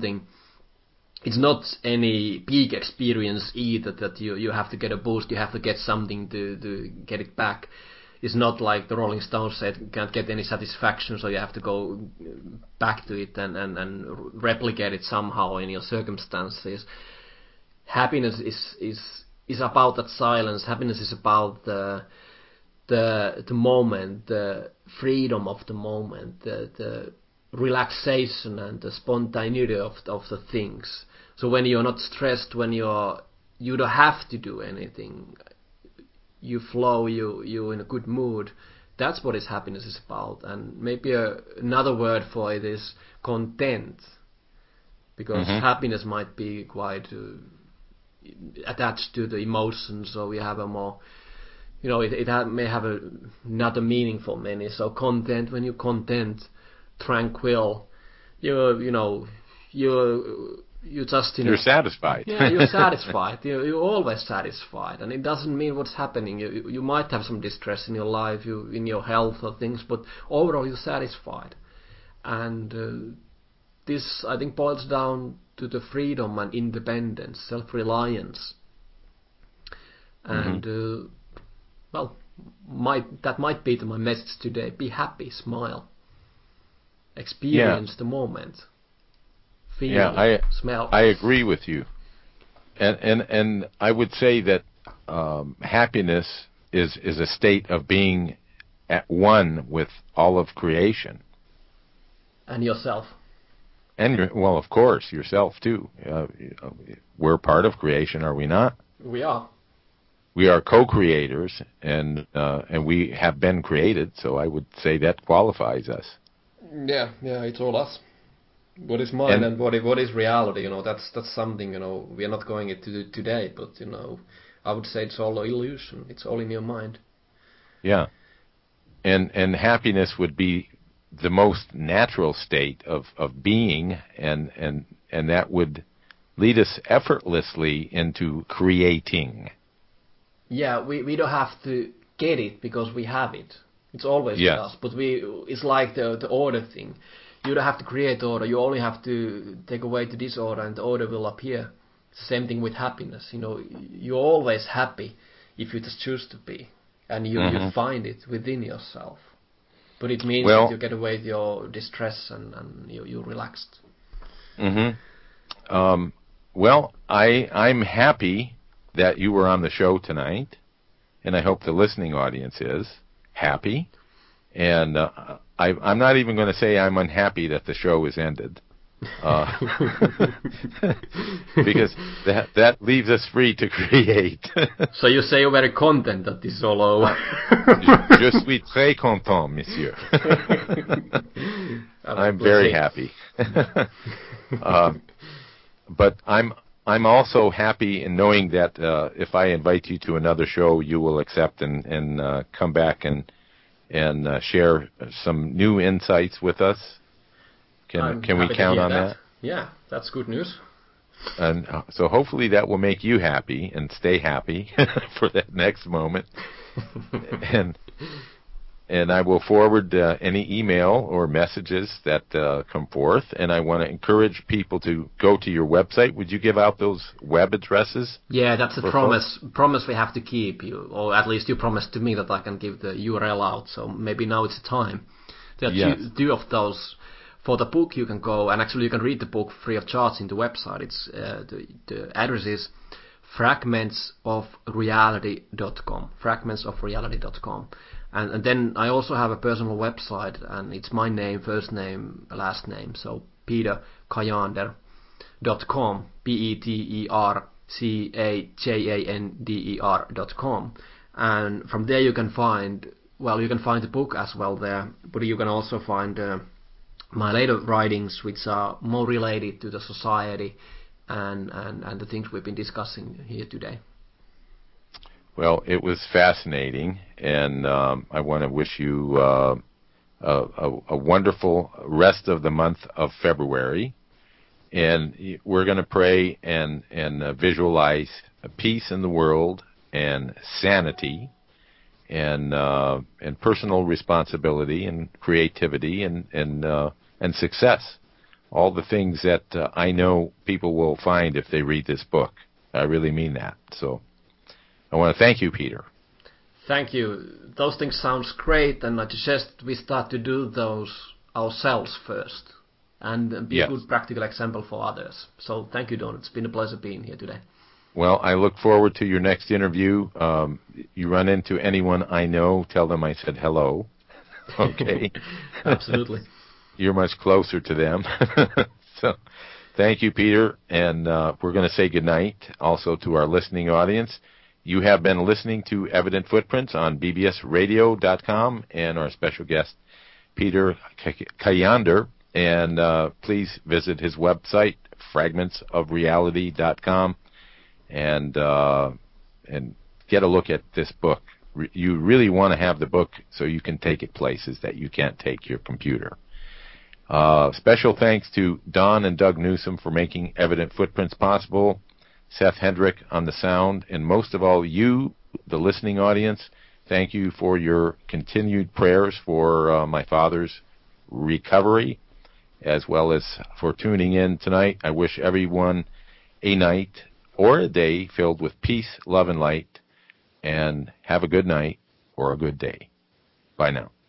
not any peak experience either that you have to get a boost, you have to get something to get it back. It's not like the Rolling Stones said, you can't get any satisfaction, so you have to go back to it and replicate it somehow in your circumstances. Happiness is about that silence. Happiness is about the moment, the freedom of the moment, the relaxation and the spontaneity of the things. So when you're not stressed, when you don't have to do anything, you flow, you're in a good mood. That's what happiness is about. And maybe another word for it is content, because happiness might be quite attached to the emotions, so we have a more, it may have another meaning for many. So content, when you're content, tranquil, you're just you're satisfied. Yeah, you're satisfied. You're always satisfied, and it doesn't mean what's happening. You might have some distress in your life, in your health or things, but overall you're satisfied. And this, I think, boils down to the freedom and independence, self-reliance, and that might be my message today. Be happy, smile, experience the moment. Feel, smell. I agree with you, and I would say that happiness is a state of being at one with all of creation, and yourself, and of course, yourself too. We're part of creation, are we not? We are. We are co-creators, and we have been created. So I would say that qualifies us. Yeah, it's all us. What is mind and what is reality? That's something we are not going to do today. But I would say it's all illusion. It's all in your mind. Yeah, and happiness would be the most natural state of being, and that would lead us effortlessly into creating. Yeah, we don't have to get it because we have it. It's always with us. But it's like the order thing. You don't have to create order. You only have to take away the disorder, and the order will appear. Same thing with happiness. You're always happy if you just choose to be, and you find it within yourself. But it means that you get away your distress and you're relaxed. Well, I'm happy that you were on the show tonight, and I hope the listening audience is happy. And I'm not even going to say I'm unhappy that the show is ended, because that leaves us free to create. So you say you're very content that this is all over. Je suis très content, monsieur. I'm very happy. But I'm also happy in knowing that if I invite you to another show, you will accept and come back and and share some new insights with us. Can we count on that? Yeah, that's good news. And so hopefully that will make you happy and stay happy for that next moment. And I will forward any email or messages that come forth. And I want to encourage people to go to your website. Would you give out those web addresses? Yeah, that's a promise we have to keep. Or at least you promised to me that I can give the URL out. So maybe now it's time. There are two of those. For the book, you can go, and actually you can read the book free of charge in the website. It's the address is fragmentsofreality.com. Fragmentsofreality.com. And then I also have a personal website, and it's my name, first name, last name. So petercajander.com, petercajander.com. And from there you can find the book as well there, but you can also find my later writings, which are more related to the society and the things we've been discussing here today. Well, it was fascinating, and I want to wish you a wonderful rest of the month of February. And we're going to pray and visualize peace in the world and sanity and personal responsibility and creativity and success. All the things that I know people will find if they read this book. I really mean that. So I want to thank you, Peter. Thank you. Those things sounds great, and I suggest we start to do those ourselves first and be a good practical example for others. So thank you, Don. It's been a pleasure being here today. Well, I look forward to your next interview. You run into anyone I know, tell them I said hello. Okay? Absolutely. You're much closer to them. So thank you, Peter. And we're going to say goodnight also to our listening audience. You have been listening to Evident Footprints on bbsradio.com and our special guest, Peter Cajander. And please visit his website, fragmentsofreality.com, and get a look at this book. You really want to have the book so you can take it places that you can't take your computer. Special thanks to Don and Doug Newsom for making Evident Footprints possible, Seth Hendrick on the sound, and most of all you, the listening audience. Thank you for your continued prayers for my father's recovery, as well as for tuning in tonight. I wish everyone a night or a day filled with peace, love, and light, and have a good night or a good day. Bye now.